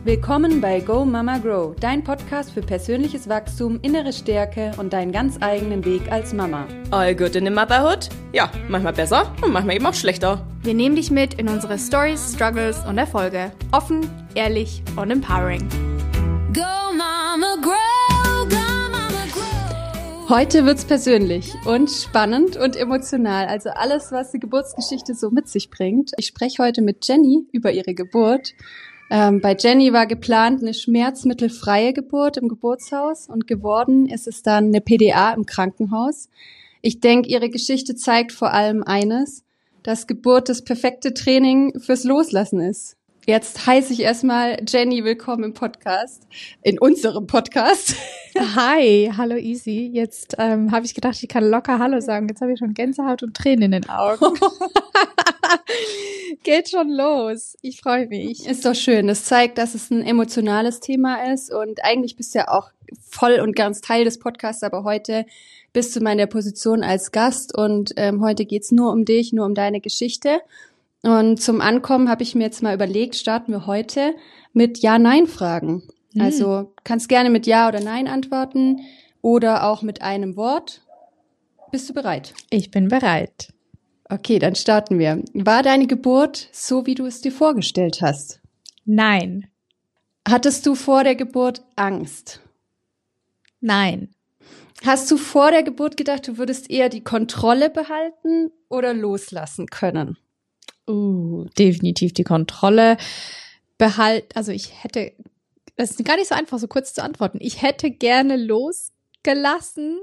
Willkommen bei Go Mama Grow, dein Podcast für persönliches Wachstum, innere Stärke und deinen ganz eigenen Weg als Mama. All good in the motherhood? Ja, manchmal besser und manchmal eben auch schlechter. Wir nehmen dich mit in unsere Stories, Struggles und Erfolge. Offen, ehrlich und empowering. Go Mama Grow, Go Mama Grow. Heute wird's persönlich und spannend und emotional, also alles, was die Geburtsgeschichte so mit sich bringt. Ich spreche heute mit Jenny über ihre Geburt. Bei Jenny war geplant eine schmerzmittelfreie Geburt im Geburtshaus und geworden ist es dann eine PDA im Krankenhaus. Ich denke, ihre Geschichte zeigt vor allem eines, dass Geburt das perfekte Training fürs Loslassen ist. Jetzt heiße ich erstmal Jenny willkommen im Podcast, in unserem Podcast. Hi, hallo Easy. Jetzt habe ich gedacht, ich kann locker Hallo sagen. Jetzt habe ich schon Gänsehaut und Tränen in den Augen. Geht schon los. Ich freue mich. Ist doch schön. Das zeigt, dass es ein emotionales Thema ist und eigentlich bist du ja auch voll und ganz Teil des Podcasts, aber heute bist du mal in der Position als Gast und heute geht's nur um dich, nur um deine Geschichte. Und zum Ankommen habe ich mir jetzt mal überlegt, starten wir heute mit Ja-Nein-Fragen. Also kannst gerne mit Ja oder Nein antworten oder auch mit einem Wort. Bist du bereit? Ich bin bereit. Okay, dann starten wir. War deine Geburt so, wie du es dir vorgestellt hast? Nein. Hattest du vor der Geburt Angst? Nein. Hast du vor der Geburt gedacht, du würdest eher die Kontrolle behalten oder loslassen können? Definitiv die Kontrolle behalten. Also das ist gar nicht so einfach, so kurz zu antworten. Ich hätte gerne losgelassen,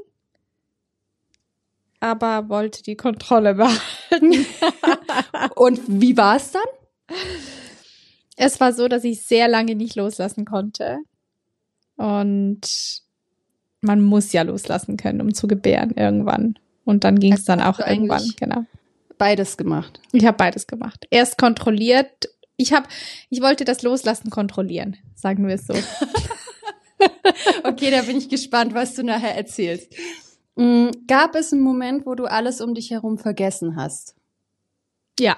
aber wollte die Kontrolle behalten. Und wie war es dann? Es war so, dass ich sehr lange nicht loslassen konnte. Und man muss ja loslassen können, um zu gebären irgendwann. Und dann ging es dann auch irgendwann, genau. Beides gemacht. Ich habe beides gemacht. Erst kontrolliert. Ich wollte das Loslassen kontrollieren, sagen wir es so. Okay, da bin ich gespannt, was du nachher erzählst. Gab es einen Moment, wo du alles um dich herum vergessen hast? Ja.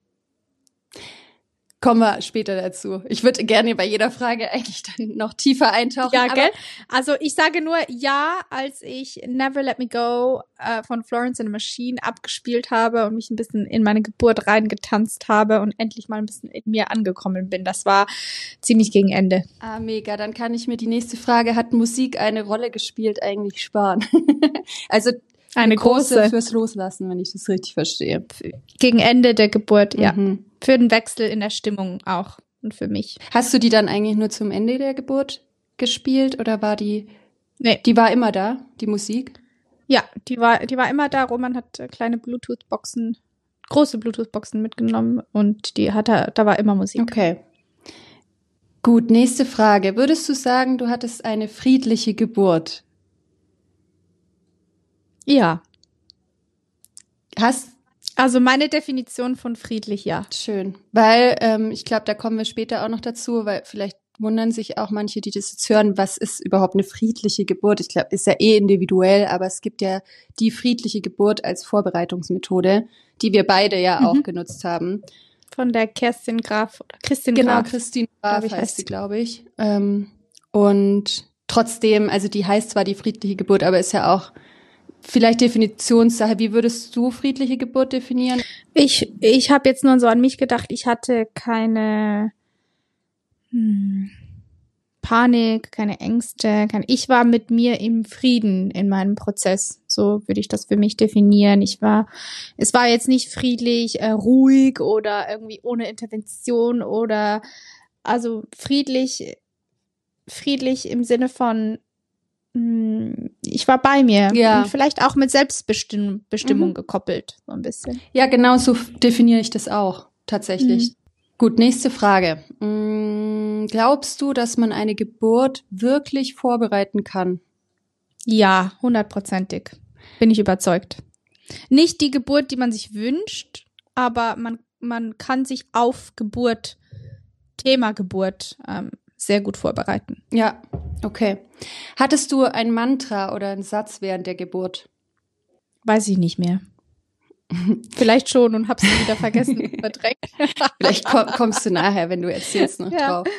Kommen wir später dazu. Ich würde gerne bei jeder Frage eigentlich dann noch tiefer eintauchen. Ja, gell? Also ich sage nur ja, als ich Never Let Me Go von Florence and the Machine abgespielt habe und mich ein bisschen in meine Geburt reingetanzt habe und endlich mal ein bisschen in mir angekommen bin. Das war ziemlich gegen Ende. Ah, mega. Dann kann ich mir die nächste Frage, hat Musik eine Rolle gespielt, eigentlich sparen? Also eine große fürs Loslassen, wenn ich das richtig verstehe. Gegen Ende der Geburt, ja. Für den Wechsel in der Stimmung auch und für mich. Hast du die dann eigentlich nur zum Ende der Geburt gespielt oder war die? Nee. Die war immer da, die Musik? Ja, die war immer da. Roman hat kleine große Bluetooth-Boxen mitgenommen und da war immer Musik. Okay. Gut, nächste Frage. Würdest du sagen, du hattest eine friedliche Geburt? Ja. Also meine Definition von friedlich, ja. Schön, weil ich glaube, da kommen wir später auch noch dazu, weil vielleicht wundern sich auch manche, die das jetzt hören, was ist überhaupt eine friedliche Geburt? Ich glaube, ist ja individuell, aber es gibt ja die friedliche Geburt als Vorbereitungsmethode, die wir beide ja auch genutzt haben. Von der Christine Graf. Genau, Christine Graf heißt sie, glaube ich. Und trotzdem, also die heißt zwar die friedliche Geburt, aber ist ja auch vielleicht Definitionssache. Wie würdest du friedliche Geburt definieren? Ich habe jetzt nur so an mich gedacht. Ich hatte keine Panik, keine Ängste. Ich war mit mir im Frieden in meinem Prozess. So würde ich das für mich definieren. Es war jetzt nicht friedlich, ruhig oder irgendwie ohne Intervention oder also friedlich im Sinne von ich war bei mir. Ja. Und vielleicht auch mit Selbstbestimmung gekoppelt, so ein bisschen. Ja, genau so definiere ich das auch, tatsächlich. Gut, nächste Frage. Glaubst du, dass man eine Geburt wirklich vorbereiten kann? Ja, 100%. Bin ich überzeugt. Nicht die Geburt, die man sich wünscht, aber man kann sich auf Thema Geburt, sehr gut vorbereiten. Ja, okay. Hattest du ein Mantra oder einen Satz während der Geburt? Weiß ich nicht mehr. Vielleicht schon und hab's wieder vergessen und verdrängt. Vielleicht kommst du nachher, wenn du erzählst, noch drauf.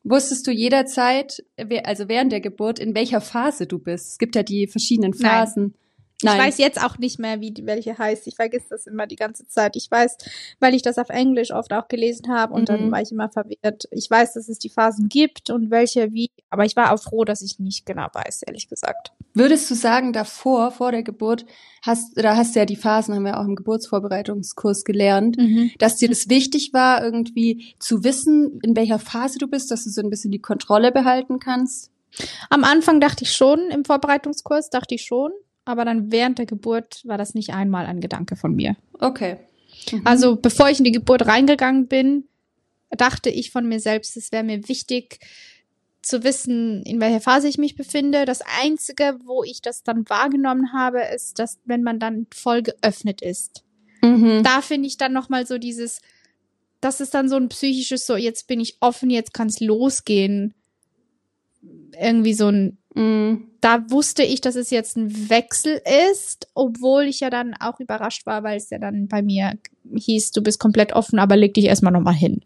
Wusstest du jederzeit, also während der Geburt, in welcher Phase du bist? Es gibt ja die verschiedenen Phasen. Nein. Ich weiß jetzt auch nicht mehr, welche heißt. Ich vergesse das immer die ganze Zeit. Ich weiß, weil ich das auf Englisch oft auch gelesen habe und dann war ich immer verwirrt. Ich weiß, dass es die Phasen gibt und welche wie, aber ich war auch froh, dass ich nicht genau weiß, ehrlich gesagt. Würdest du sagen, vor der Geburt, hast du ja die Phasen, haben wir auch im Geburtsvorbereitungskurs gelernt, dass dir das wichtig war, irgendwie zu wissen, in welcher Phase du bist, dass du so ein bisschen die Kontrolle behalten kannst? Am Anfang dachte ich schon, im Vorbereitungskurs dachte ich schon. Aber dann während der Geburt war das nicht einmal ein Gedanke von mir. Okay. Also bevor ich in die Geburt reingegangen bin, dachte ich von mir selbst, es wäre mir wichtig zu wissen, in welcher Phase ich mich befinde. Das Einzige, wo ich das dann wahrgenommen habe, ist, dass wenn man dann voll geöffnet ist. Da finde ich dann nochmal so das ist dann so ein psychisches, so jetzt bin ich offen, jetzt kann es losgehen. Irgendwie so ein da wusste ich, dass es jetzt ein Wechsel ist, obwohl ich ja dann auch überrascht war, weil es ja dann bei mir hieß, du bist komplett offen, aber leg dich erstmal nochmal hin.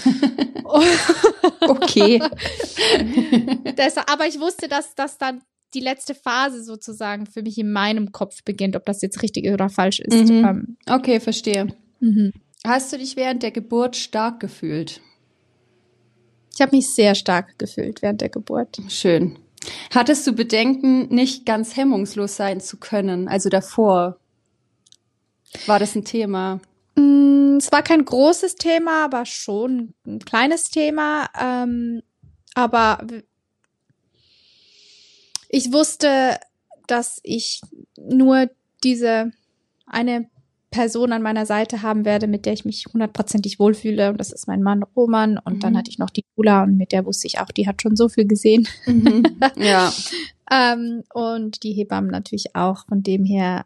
Okay. Aber ich wusste, dass das dann die letzte Phase sozusagen für mich in meinem Kopf beginnt, ob das jetzt richtig oder falsch ist. Okay, verstehe. Hast du dich während der Geburt stark gefühlt? Ich habe mich sehr stark gefühlt während der Geburt. Schön. Hattest du Bedenken, nicht ganz hemmungslos sein zu können? Also davor war das ein Thema? Es war kein großes Thema, aber schon ein kleines Thema. Aber ich wusste, dass ich nur diese eine Person an meiner Seite haben werde, mit der ich mich 100%ig wohlfühle. Und das ist mein Mann Roman. Und dann hatte ich noch die Dula und mit der wusste ich auch, die hat schon so viel gesehen. Ja. Und die Hebammen natürlich auch. Von dem her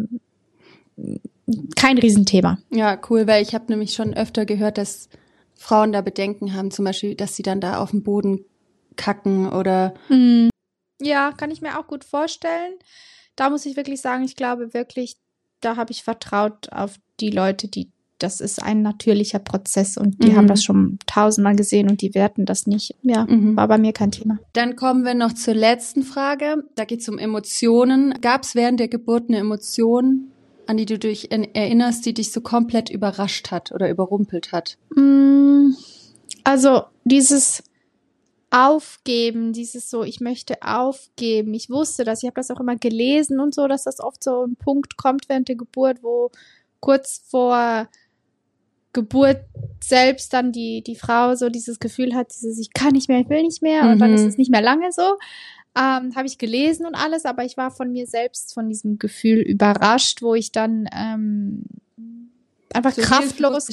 kein Riesenthema. Ja, cool, weil ich habe nämlich schon öfter gehört, dass Frauen da Bedenken haben, zum Beispiel, dass sie dann da auf dem Boden kacken oder... Ja, kann ich mir auch gut vorstellen. Da muss ich wirklich sagen, ich glaube wirklich, da habe ich vertraut auf die Leute, das ist ein natürlicher Prozess und die haben das schon 1000-mal gesehen und die werten das nicht. Ja, war bei mir kein Thema. Dann kommen wir noch zur letzten Frage. Da geht es um Emotionen. Gab es während der Geburt eine Emotion, an die du dich erinnerst, die dich so komplett überrascht hat oder überrumpelt hat? Also dieses Aufgeben, dieses so, ich möchte aufgeben. Ich wusste das, ich habe das auch immer gelesen und so, dass das oft so ein Punkt kommt während der Geburt, wo kurz vor Geburt selbst dann die Frau so dieses Gefühl hat, ich kann nicht mehr, ich will nicht mehr und dann ist es nicht mehr lange so. Habe ich gelesen und alles, aber ich war von mir selbst, von diesem Gefühl überrascht, wo ich dann einfach so kraftlos.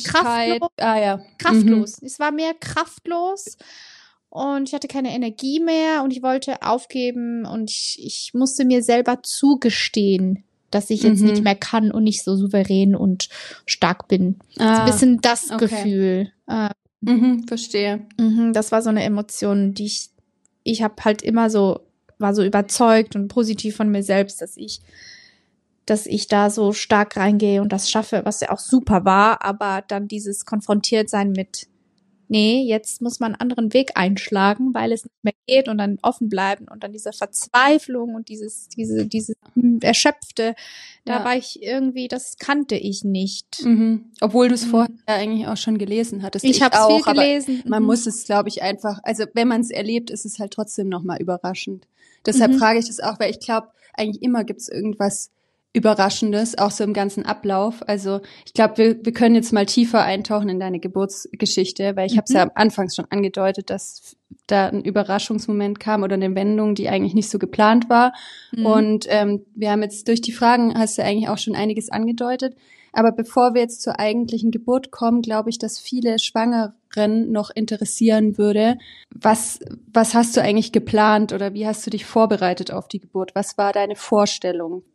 Es war mehr kraftlos. Und ich hatte keine Energie mehr und ich wollte aufgeben und ich musste mir selber zugestehen, dass ich jetzt nicht mehr kann und nicht so souverän und stark bin. Ein bisschen das Gefühl. Verstehe. Das war so eine Emotion, die ich habe halt immer war so überzeugt und positiv von mir selbst, dass ich da so stark reingehe und das schaffe, was ja auch super war, aber dann dieses Konfrontiertsein mit nee, jetzt muss man einen anderen Weg einschlagen, weil es nicht mehr geht und dann offen bleiben und dann diese Verzweiflung und dieses Erschöpfte, da war ich irgendwie, das kannte ich nicht. Obwohl du es vorher eigentlich auch schon gelesen hattest. Ich habe es viel gelesen. Aber man muss es, glaube ich, einfach, also wenn man es erlebt, ist es halt trotzdem nochmal überraschend. Deshalb frage ich das auch, weil ich glaube, eigentlich immer gibt es irgendwas Überraschendes, auch so im ganzen Ablauf. Also ich glaube, wir können jetzt mal tiefer eintauchen in deine Geburtsgeschichte, weil ich habe es ja am Anfang schon angedeutet, dass da ein Überraschungsmoment kam oder eine Wendung, die eigentlich nicht so geplant war. Und wir haben jetzt durch die Fragen, hast du eigentlich auch schon einiges angedeutet. Aber bevor wir jetzt zur eigentlichen Geburt kommen, glaube ich, dass viele Schwangeren noch interessieren würde. Was hast du eigentlich geplant oder wie hast du dich vorbereitet auf die Geburt? Was war deine Vorstellung?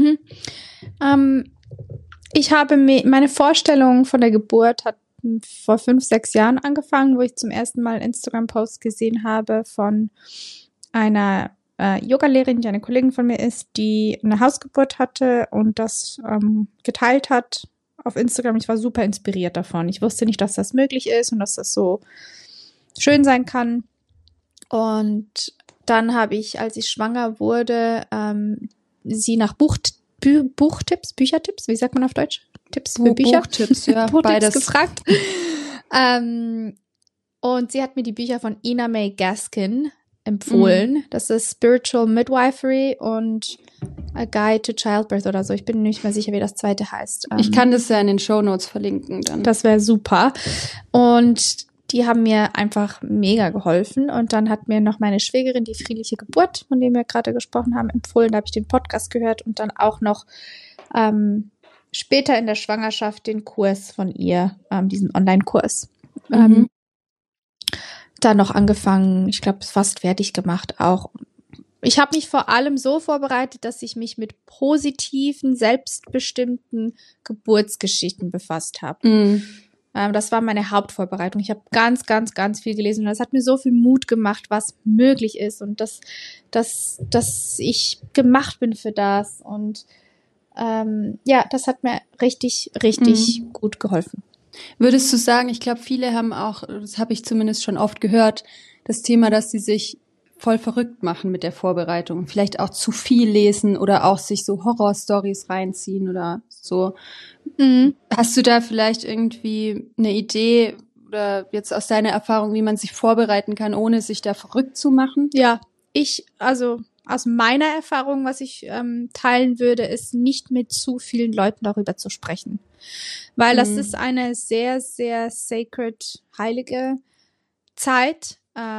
Ich habe meine Vorstellung von der Geburt hat vor 5-6 Jahren angefangen, wo ich zum ersten Mal Instagram-Post gesehen habe von einer Yoga-Lehrerin, die eine Kollegin von mir ist, die eine Hausgeburt hatte und das geteilt hat auf Instagram. Ich war super inspiriert davon. Ich wusste nicht, dass das möglich ist und dass das so schön sein kann. Und dann habe ich, als ich schwanger wurde, sie nach Büchertipps, wie sagt man auf Deutsch? Tipps für Bücher? Buchtipps, ja, beides gefragt. Und sie hat mir die Bücher von Ina May Gaskin empfohlen. Das ist Spiritual Midwifery und A Guide to Childbirth oder so. Ich bin nicht mehr sicher, wie das zweite heißt. Ich kann das ja in den Shownotes verlinken dann. Das wäre super. Und die haben mir einfach mega geholfen. Und dann hat mir noch meine Schwägerin die friedliche Geburt, von der wir gerade gesprochen haben, empfohlen. Da habe ich den Podcast gehört und dann auch noch später in der Schwangerschaft den Kurs von ihr, diesen Online-Kurs. Dann noch angefangen, ich glaube, fast fertig gemacht auch. Ich habe mich vor allem so vorbereitet, dass ich mich mit positiven, selbstbestimmten Geburtsgeschichten befasst habe. Das war meine Hauptvorbereitung. Ich habe ganz, ganz, ganz viel gelesen und das hat mir so viel Mut gemacht, was möglich ist und dass ich gemacht bin für das. Und das hat mir richtig, richtig gut geholfen. Würdest du sagen, ich glaube, viele haben auch, das habe ich zumindest schon oft gehört, das Thema, dass sie sich voll verrückt machen mit der Vorbereitung, vielleicht auch zu viel lesen oder auch sich so Horrorstories reinziehen oder so. Hast du da vielleicht irgendwie eine Idee oder jetzt aus deiner Erfahrung, wie man sich vorbereiten kann, ohne sich da verrückt zu machen? Ja, also aus meiner Erfahrung, was ich teilen würde, ist nicht mit zu vielen Leuten darüber zu sprechen. Weil das ist eine sehr, sehr sacred, heilige Zeit,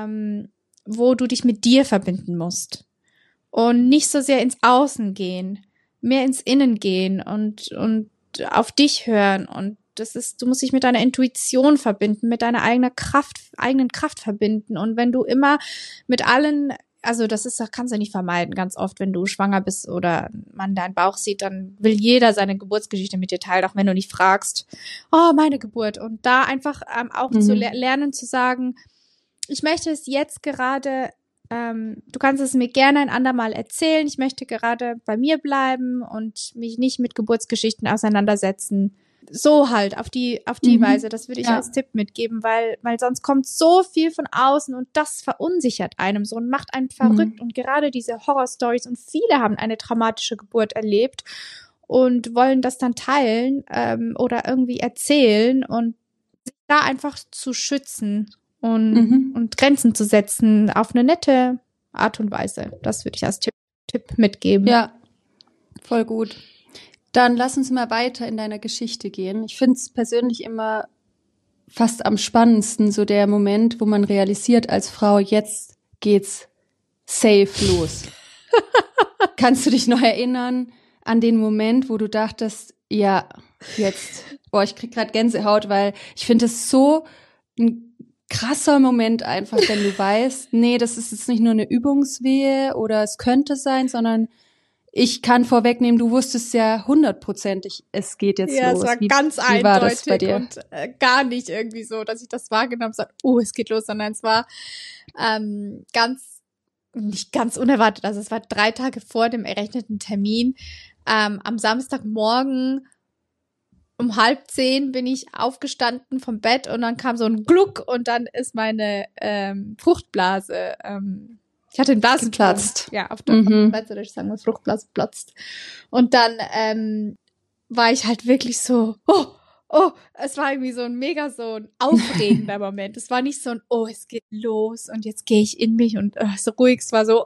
wo du dich mit dir verbinden musst. Und nicht so sehr ins Außen gehen, mehr ins Innen gehen und auf dich hören. Und du musst dich mit deiner Intuition verbinden, mit deiner eigenen Kraft verbinden. Und wenn du immer mit allen, also das kannst du nicht vermeiden, ganz oft, wenn du schwanger bist oder man deinen Bauch sieht, dann will jeder seine Geburtsgeschichte mit dir teilen, auch wenn du nicht fragst, oh, meine Geburt. Und da einfach auch zu lernen, zu sagen, ich möchte es jetzt gerade, du kannst es mir gerne ein andermal erzählen, ich möchte gerade bei mir bleiben und mich nicht mit Geburtsgeschichten auseinandersetzen. So halt, auf die Weise, das würde ich als Tipp mitgeben, weil sonst kommt so viel von außen und das verunsichert einem so und macht einen verrückt und gerade diese Horrorstories und viele haben eine traumatische Geburt erlebt und wollen das dann teilen oder irgendwie erzählen und sich da einfach zu schützen und Grenzen zu setzen auf eine nette Art und Weise. Das würde ich als Tipp mitgeben. Ja, voll gut. Dann lass uns mal weiter in deiner Geschichte gehen. Ich finde es persönlich immer fast am spannendsten, so der Moment, wo man realisiert als Frau, jetzt geht's safe los. Kannst du dich noch erinnern an den Moment, wo du dachtest, ja, jetzt, ich krieg gerade Gänsehaut, weil ich finde es so ein krasser Moment einfach, wenn du weißt, nee, das ist jetzt nicht nur eine Übungswehe oder es könnte sein, sondern ich kann vorwegnehmen, du wusstest ja 100%, es geht jetzt los. Ja, es war ganz eindeutig war das bei dir? Und gar nicht irgendwie so, dass ich das wahrgenommen habe, es geht los, sondern es war nicht ganz unerwartet. Also es war 3 Tage vor dem errechneten Termin. Am Samstagmorgen um 9:30 bin ich aufgestanden vom Bett und dann kam so ein Gluck und dann ist meine Fruchtblase, ich hatte den Blasen geplatzt. Ja, auf Schweizerdeutsch sagen wir Fruchtblase platzt. Und dann war ich halt wirklich so, es war irgendwie so ein aufregender Moment. Es war nicht so ein, es geht los und jetzt gehe ich in mich und so ruhig. Es war so,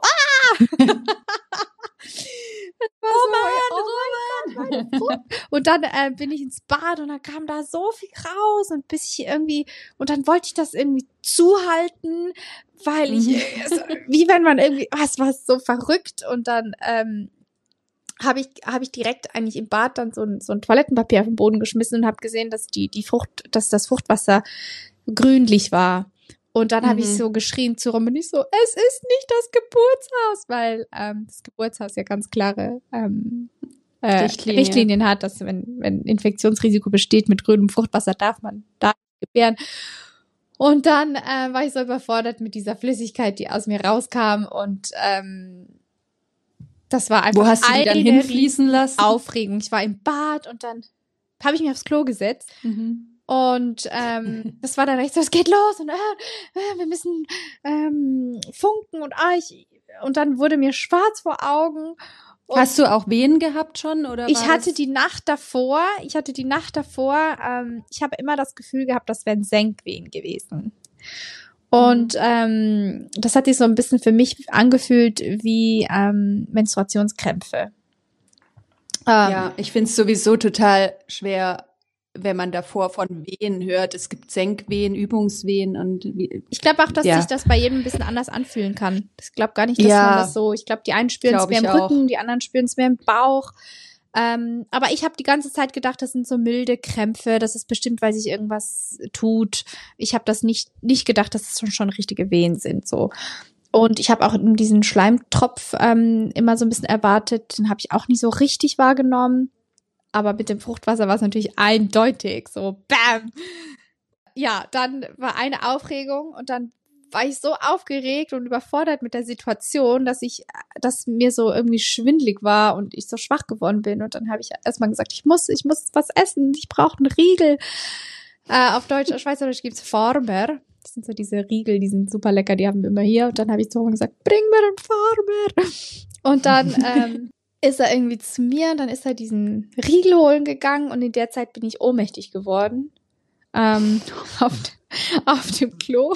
Und dann bin ich ins Bad und dann kam da so viel raus und und dann wollte ich das irgendwie zuhalten, weil wie wenn man irgendwie, es war so verrückt und dann habe ich direkt eigentlich im Bad dann so ein Toilettenpapier auf den Boden geschmissen und habe gesehen, dass dass das Fruchtwasser grünlich war. Und dann habe ich so geschrien zu Rom und ich so, es ist nicht das Geburtshaus, weil das Geburtshaus ja ganz klare Richtlinien hat, dass wenn Infektionsrisiko besteht mit grünem Fruchtwasser, darf man da nicht gebären. Und dann war ich so überfordert mit dieser Flüssigkeit, die aus mir rauskam und das war einfach Wo hast du die dann hinfließen lassen? Aufregung. Ich war im Bad und dann habe ich mich aufs Klo gesetzt Und das war dann echt so, es geht los und wir müssen funken und dann wurde mir schwarz vor Augen. Und hast du auch Wehen gehabt schon? Oder ich hatte die Nacht davor, ich habe immer das Gefühl gehabt, das wären Senkwehen gewesen. Und das hat sich so ein bisschen für mich angefühlt wie Menstruationskrämpfe. Ja, ich finde es sowieso total schwer, wenn man davor von Wehen hört. Es gibt Senkwehen, Übungswehen und ich glaube auch, dass sich das bei jedem ein bisschen anders anfühlen kann. Ich glaube gar nicht, dass man das so, ich glaube, die einen spüren es mehr im Rücken, die anderen spüren es mehr im Bauch. Aber ich habe die ganze Zeit gedacht, das sind so milde Krämpfe, das ist bestimmt, weil sich irgendwas tut. Ich habe das nicht gedacht, dass es schon richtige Wehen sind, so. Und ich habe auch diesen Schleimtropf immer so ein bisschen erwartet, den habe ich auch nicht so richtig wahrgenommen. Aber mit dem Fruchtwasser war es natürlich eindeutig, so bam. Ja, dann war eine Aufregung und dann war ich so aufgeregt und überfordert mit der Situation, dass mir so irgendwie schwindelig war und ich so schwach geworden bin. Und dann habe ich erstmal gesagt, ich muss was essen, ich brauche einen Riegel. Auf Schweizerdeutsch gibt's Farmer. Das sind so diese Riegel, die sind super lecker, die haben wir immer hier. Und dann habe ich zu Roman gesagt, bring mir einen Farmer. Und dann ist er irgendwie zu mir und dann ist er diesen Riegel holen gegangen und in der Zeit bin ich ohnmächtig geworden. Auf dem Klo.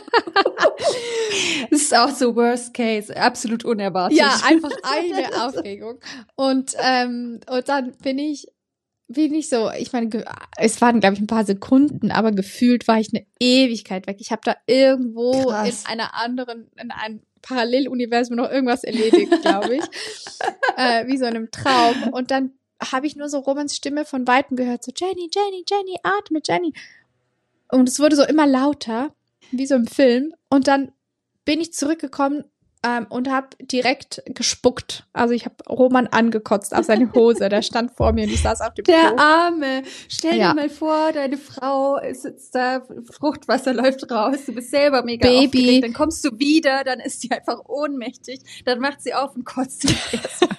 Das ist auch so Worst Case, absolut unerwartet. Ja, einfach eine Aufregung. Und dann bin ich so, ich meine, es waren, glaube ich, ein paar Sekunden, aber gefühlt war ich eine Ewigkeit weg. Ich habe da irgendwo in einem Paralleluniversum noch irgendwas erledigt, glaube ich. Wie so in einem Traum. Und dann habe ich nur so Romans Stimme von Weitem gehört, so Jenny, Jenny, Jenny, atme, Jenny. Und es wurde so immer lauter, wie so im Film. Und dann bin ich zurückgekommen und habe direkt gespuckt. Also ich habe Roman angekotzt auf seine Hose. Der stand vor mir und ich saß auf dem Klo. Der Arme. Stell dir mal vor, deine Frau sitzt da, Fruchtwasser läuft raus, du bist selber mega aufgeregt, dann kommst du wieder, dann ist sie einfach ohnmächtig, dann macht sie auf und kotzt dich erstmal.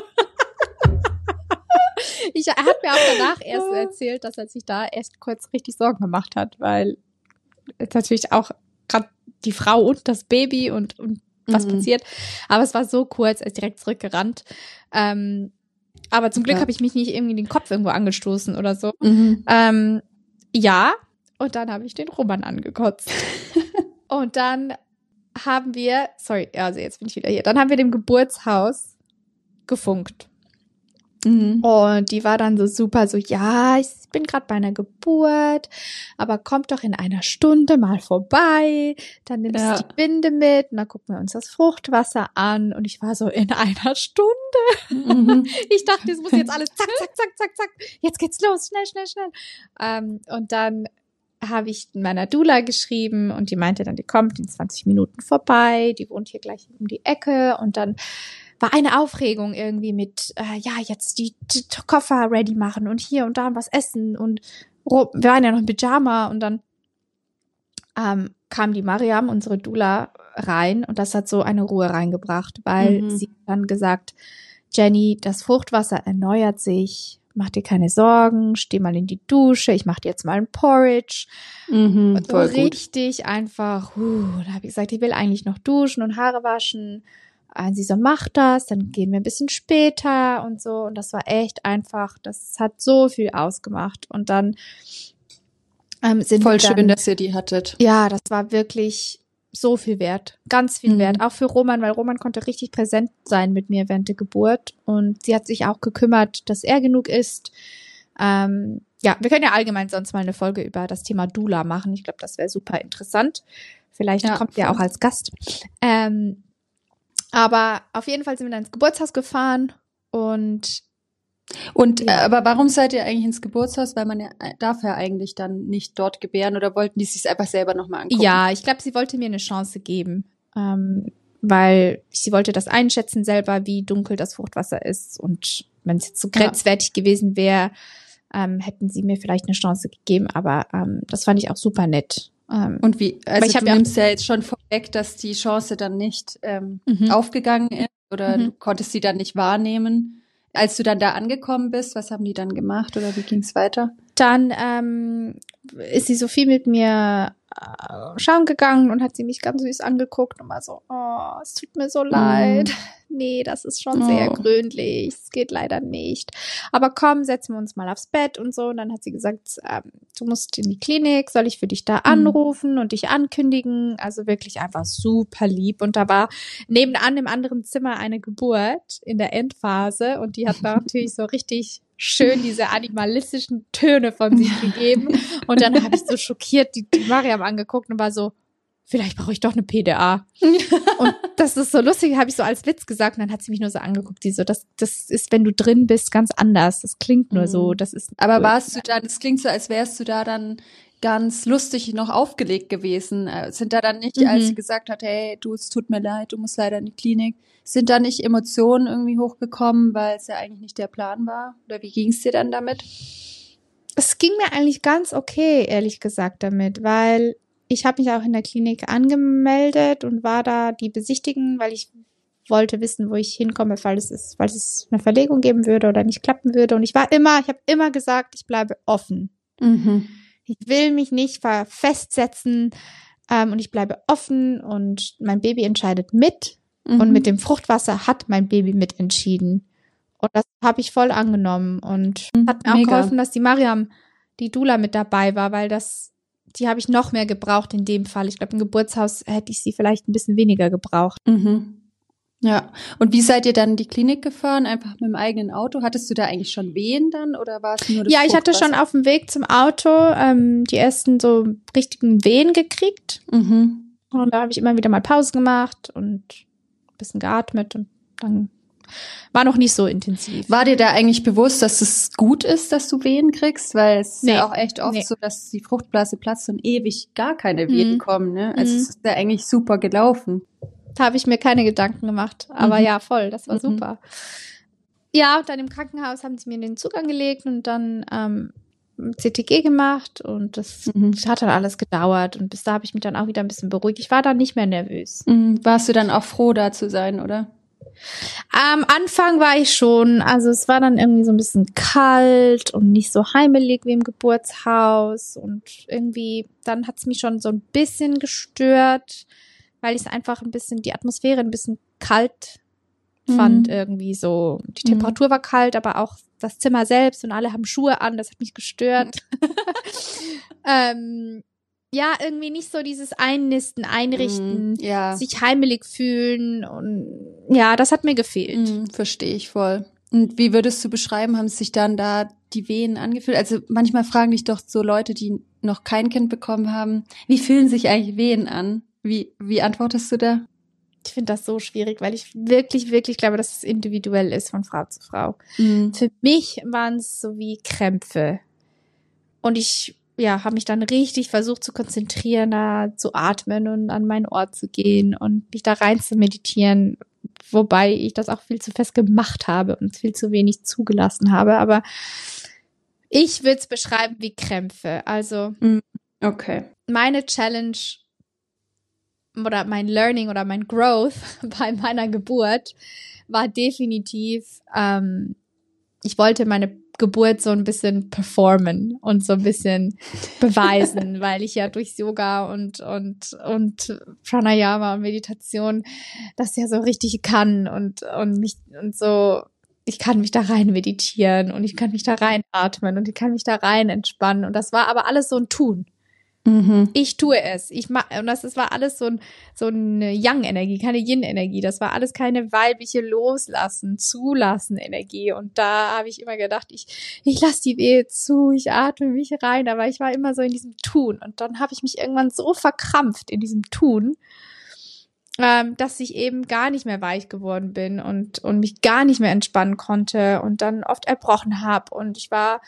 Er hat mir auch danach erst erzählt, dass er sich da erst kurz richtig Sorgen gemacht hat, weil jetzt natürlich auch gerade die Frau und das Baby und was passiert. Aber es war so kurz, er ist direkt zurückgerannt. Aber zum Glück habe ich mich nicht irgendwie den Kopf irgendwo angestoßen oder so. Ja, und dann habe ich den Roman angekotzt. Und dann haben wir, jetzt bin ich wieder hier, dann haben wir dem Geburtshaus gefunkt. Und die war dann so super, so, ja, ich bin gerade bei einer Geburt, aber kommt doch in einer Stunde mal vorbei, dann nimmst du die Binde mit und dann gucken wir uns das Fruchtwasser an und ich war so, in einer Stunde? Ich dachte, das muss jetzt alles zack, zack, zack, zack, zack, jetzt geht's los, schnell, schnell, schnell. Und dann habe ich meiner Doula geschrieben und die meinte dann, die kommt in 20 Minuten vorbei, die wohnt hier gleich um die Ecke und dann war eine Aufregung irgendwie mit, jetzt die Koffer ready machen und hier und da was essen und wir waren ja noch im Pyjama und dann kam die Mariam, unsere Doula, rein und das hat so eine Ruhe reingebracht, weil sie dann gesagt, Jenny, das Fruchtwasser erneuert sich, mach dir keine Sorgen, steh mal in die Dusche, ich mach dir jetzt mal ein Porridge. Und so richtig einfach, da habe ich gesagt, ich will eigentlich noch duschen und Haare waschen. Und sie so, mach das, dann gehen wir ein bisschen später und so. Und das war echt einfach, das hat so viel ausgemacht. Und dann sind voll wir dann, schön, dass ihr die hattet. Ja, das war wirklich so viel wert, ganz viel wert. Auch für Roman, weil Roman konnte richtig präsent sein mit mir während der Geburt. Und sie hat sich auch gekümmert, dass er genug isst. Wir können ja allgemein sonst mal eine Folge über das Thema Doula machen. Ich glaube, das wäre super interessant. Vielleicht kommt er auch als Gast. Aber auf jeden Fall sind wir dann ins Geburtshaus gefahren und aber warum seid ihr eigentlich ins Geburtshaus? Weil man darf ja eigentlich dann nicht dort gebären oder wollten die sich einfach selber nochmal angucken? Ja, ich glaube, sie wollte mir eine Chance geben, weil sie wollte das einschätzen selber, wie dunkel das Fruchtwasser ist und wenn es jetzt so grenzwertig gewesen wäre, hätten sie mir vielleicht eine Chance gegeben, aber das fand ich auch super nett. Und wie, also du nimmst ja jetzt schon vorweg, dass die Chance dann nicht aufgegangen ist oder du konntest sie dann nicht wahrnehmen. Als du dann da angekommen bist, was haben die dann gemacht oder wie ging es weiter? Dann ist sie so viel mit mir schauen gegangen und hat sie mich ganz süß angeguckt und war so, oh, es tut mir so leid. Nee, das ist schon sehr gründlich. Es geht leider nicht. Aber komm, setzen wir uns mal aufs Bett und so. Und dann hat sie gesagt, du musst in die Klinik, soll ich für dich da anrufen und dich ankündigen? Also wirklich einfach super lieb. Und da war nebenan im anderen Zimmer eine Geburt in der Endphase und die hat da natürlich so richtig schön diese animalistischen Töne von sich gegeben. Und dann habe ich so schockiert die Mariam angeguckt und war so, vielleicht brauche ich doch eine PDA. Und das ist so lustig, habe ich so als Witz gesagt. Und dann hat sie mich nur so angeguckt, die so, das ist, wenn du drin bist, ganz anders. Das klingt nur so. Das ist. Aber warst du da, das klingt so, als wärst du da dann ganz lustig noch aufgelegt gewesen. Sind da dann nicht, als sie gesagt hat, hey, du, es tut mir leid, du musst leider in die Klinik, sind da nicht Emotionen irgendwie hochgekommen, weil es ja eigentlich nicht der Plan war? Oder wie ging es dir dann damit? Es ging mir eigentlich ganz okay, ehrlich gesagt, damit, weil ich habe mich auch in der Klinik angemeldet und war da die besichtigen, weil ich wollte wissen, wo ich hinkomme, falls es eine Verlegung geben würde oder nicht klappen würde. Und ich habe immer gesagt, ich bleibe offen. Ich will mich nicht festsetzen und ich bleibe offen und mein Baby entscheidet mit. Und mit dem Fruchtwasser hat mein Baby mitentschieden. Und das habe ich voll angenommen und hat mir auch geholfen, dass die Mariam, die Doula, mit dabei war, weil die habe ich noch mehr gebraucht in dem Fall. Ich glaube, im Geburtshaus hätte ich sie vielleicht ein bisschen weniger gebraucht. Ja. Und wie seid ihr dann in die Klinik gefahren? Einfach mit dem eigenen Auto? Hattest du da eigentlich schon Wehen dann oder war es nur das Ja, ich hatte schon auf dem Weg zum Auto die ersten so richtigen Wehen gekriegt. Und da habe ich immer wieder mal Pause gemacht und ein bisschen geatmet und dann war noch nicht so intensiv. War dir da eigentlich bewusst, dass es gut ist, dass du Wehen kriegst? Weil es ist ja auch echt oft so, dass die Fruchtblase platzt und ewig gar keine Wehen kommen. Ne? Also es ist ja eigentlich super gelaufen. Da habe ich mir keine Gedanken gemacht. Aber ja, voll, das war super. Ja, dann im Krankenhaus haben sie mir den Zug angelegt und dann CTG gemacht und das hat dann alles gedauert. Und bis da habe ich mich dann auch wieder ein bisschen beruhigt. Ich war dann nicht mehr nervös. Warst du dann auch froh, da zu sein, oder? Am Anfang war ich schon, also es war dann irgendwie so ein bisschen kalt und nicht so heimelig wie im Geburtshaus und irgendwie, dann hat es mich schon so ein bisschen gestört, weil ich es einfach ein bisschen, die Atmosphäre ein bisschen kalt fand irgendwie so. Die Temperatur war kalt, aber auch das Zimmer selbst und alle haben Schuhe an, das hat mich gestört. Ja, irgendwie nicht so dieses Einnisten, Einrichten, sich heimelig fühlen und ja, das hat mir gefehlt. Verstehe ich voll. Und wie würdest du beschreiben, haben sich dann da die Wehen angefühlt? Also manchmal fragen dich doch so Leute, die noch kein Kind bekommen haben, wie fühlen sich eigentlich Wehen an? Wie antwortest du da? Ich finde das so schwierig, weil ich wirklich, wirklich glaube, dass es individuell ist von Frau zu Frau. Für mich waren es so wie Krämpfe. Und ich habe mich dann richtig versucht zu konzentrieren, da zu atmen und an mein Ort zu gehen und mich da rein zu meditieren, wobei ich das auch viel zu fest gemacht habe und viel zu wenig zugelassen habe. Aber ich würde es beschreiben wie Krämpfe. Also meine Challenge oder mein Learning oder mein Growth bei meiner Geburt war definitiv, ich wollte meine Geburt so ein bisschen performen und so ein bisschen beweisen, weil ich ja durch Yoga und Pranayama und Meditation das ja so richtig kann und mich und so, ich kann mich da rein meditieren und ich kann mich da rein atmen und ich kann mich da rein entspannen und das war aber alles so ein Tun. Ich tue es. Und das war alles so eine Yang-Energie, keine Yin-Energie. Das war alles keine weibliche Loslassen, Zulassen Energie. Und da habe ich immer gedacht, ich lasse die Wehe zu, ich atme mich rein. Aber ich war immer so in diesem Tun. Und dann habe ich mich irgendwann so verkrampft in diesem Tun, dass ich eben gar nicht mehr weich geworden bin und mich gar nicht mehr entspannen konnte und dann oft erbrochen habe. Und ich war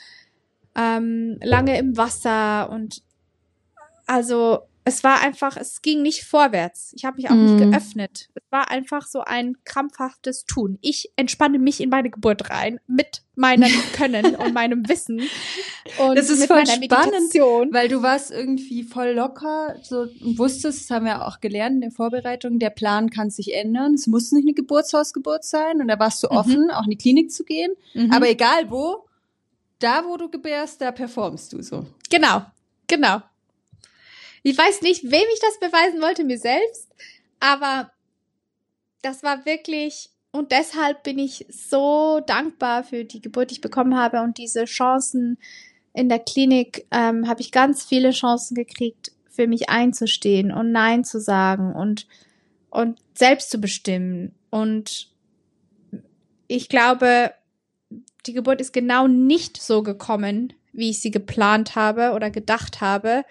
lange im Wasser und also es ging nicht vorwärts. Ich habe mich auch nicht geöffnet. Es war einfach so ein krampfhaftes Tun. Ich entspanne mich in meine Geburt rein mit meinem Können und meinem Wissen und das ist mit voll meiner spannend, Meditation. Weil du warst irgendwie voll locker, so und wusstest, das haben wir auch gelernt in der Vorbereitung, der Plan kann sich ändern. Es muss nicht eine Geburtshausgeburt sein und da warst du offen, auch in die Klinik zu gehen. Aber egal wo, da wo du gebärst, da performst du so. Genau. Genau. Ich weiß nicht, wem ich das beweisen wollte, mir selbst, aber das war wirklich, und deshalb bin ich so dankbar für die Geburt, die ich bekommen habe und diese Chancen in der Klinik, habe ich ganz viele Chancen gekriegt, für mich einzustehen und Nein zu sagen und selbst zu bestimmen. Und ich glaube, die Geburt ist genau nicht so gekommen, wie ich sie geplant habe oder gedacht habe,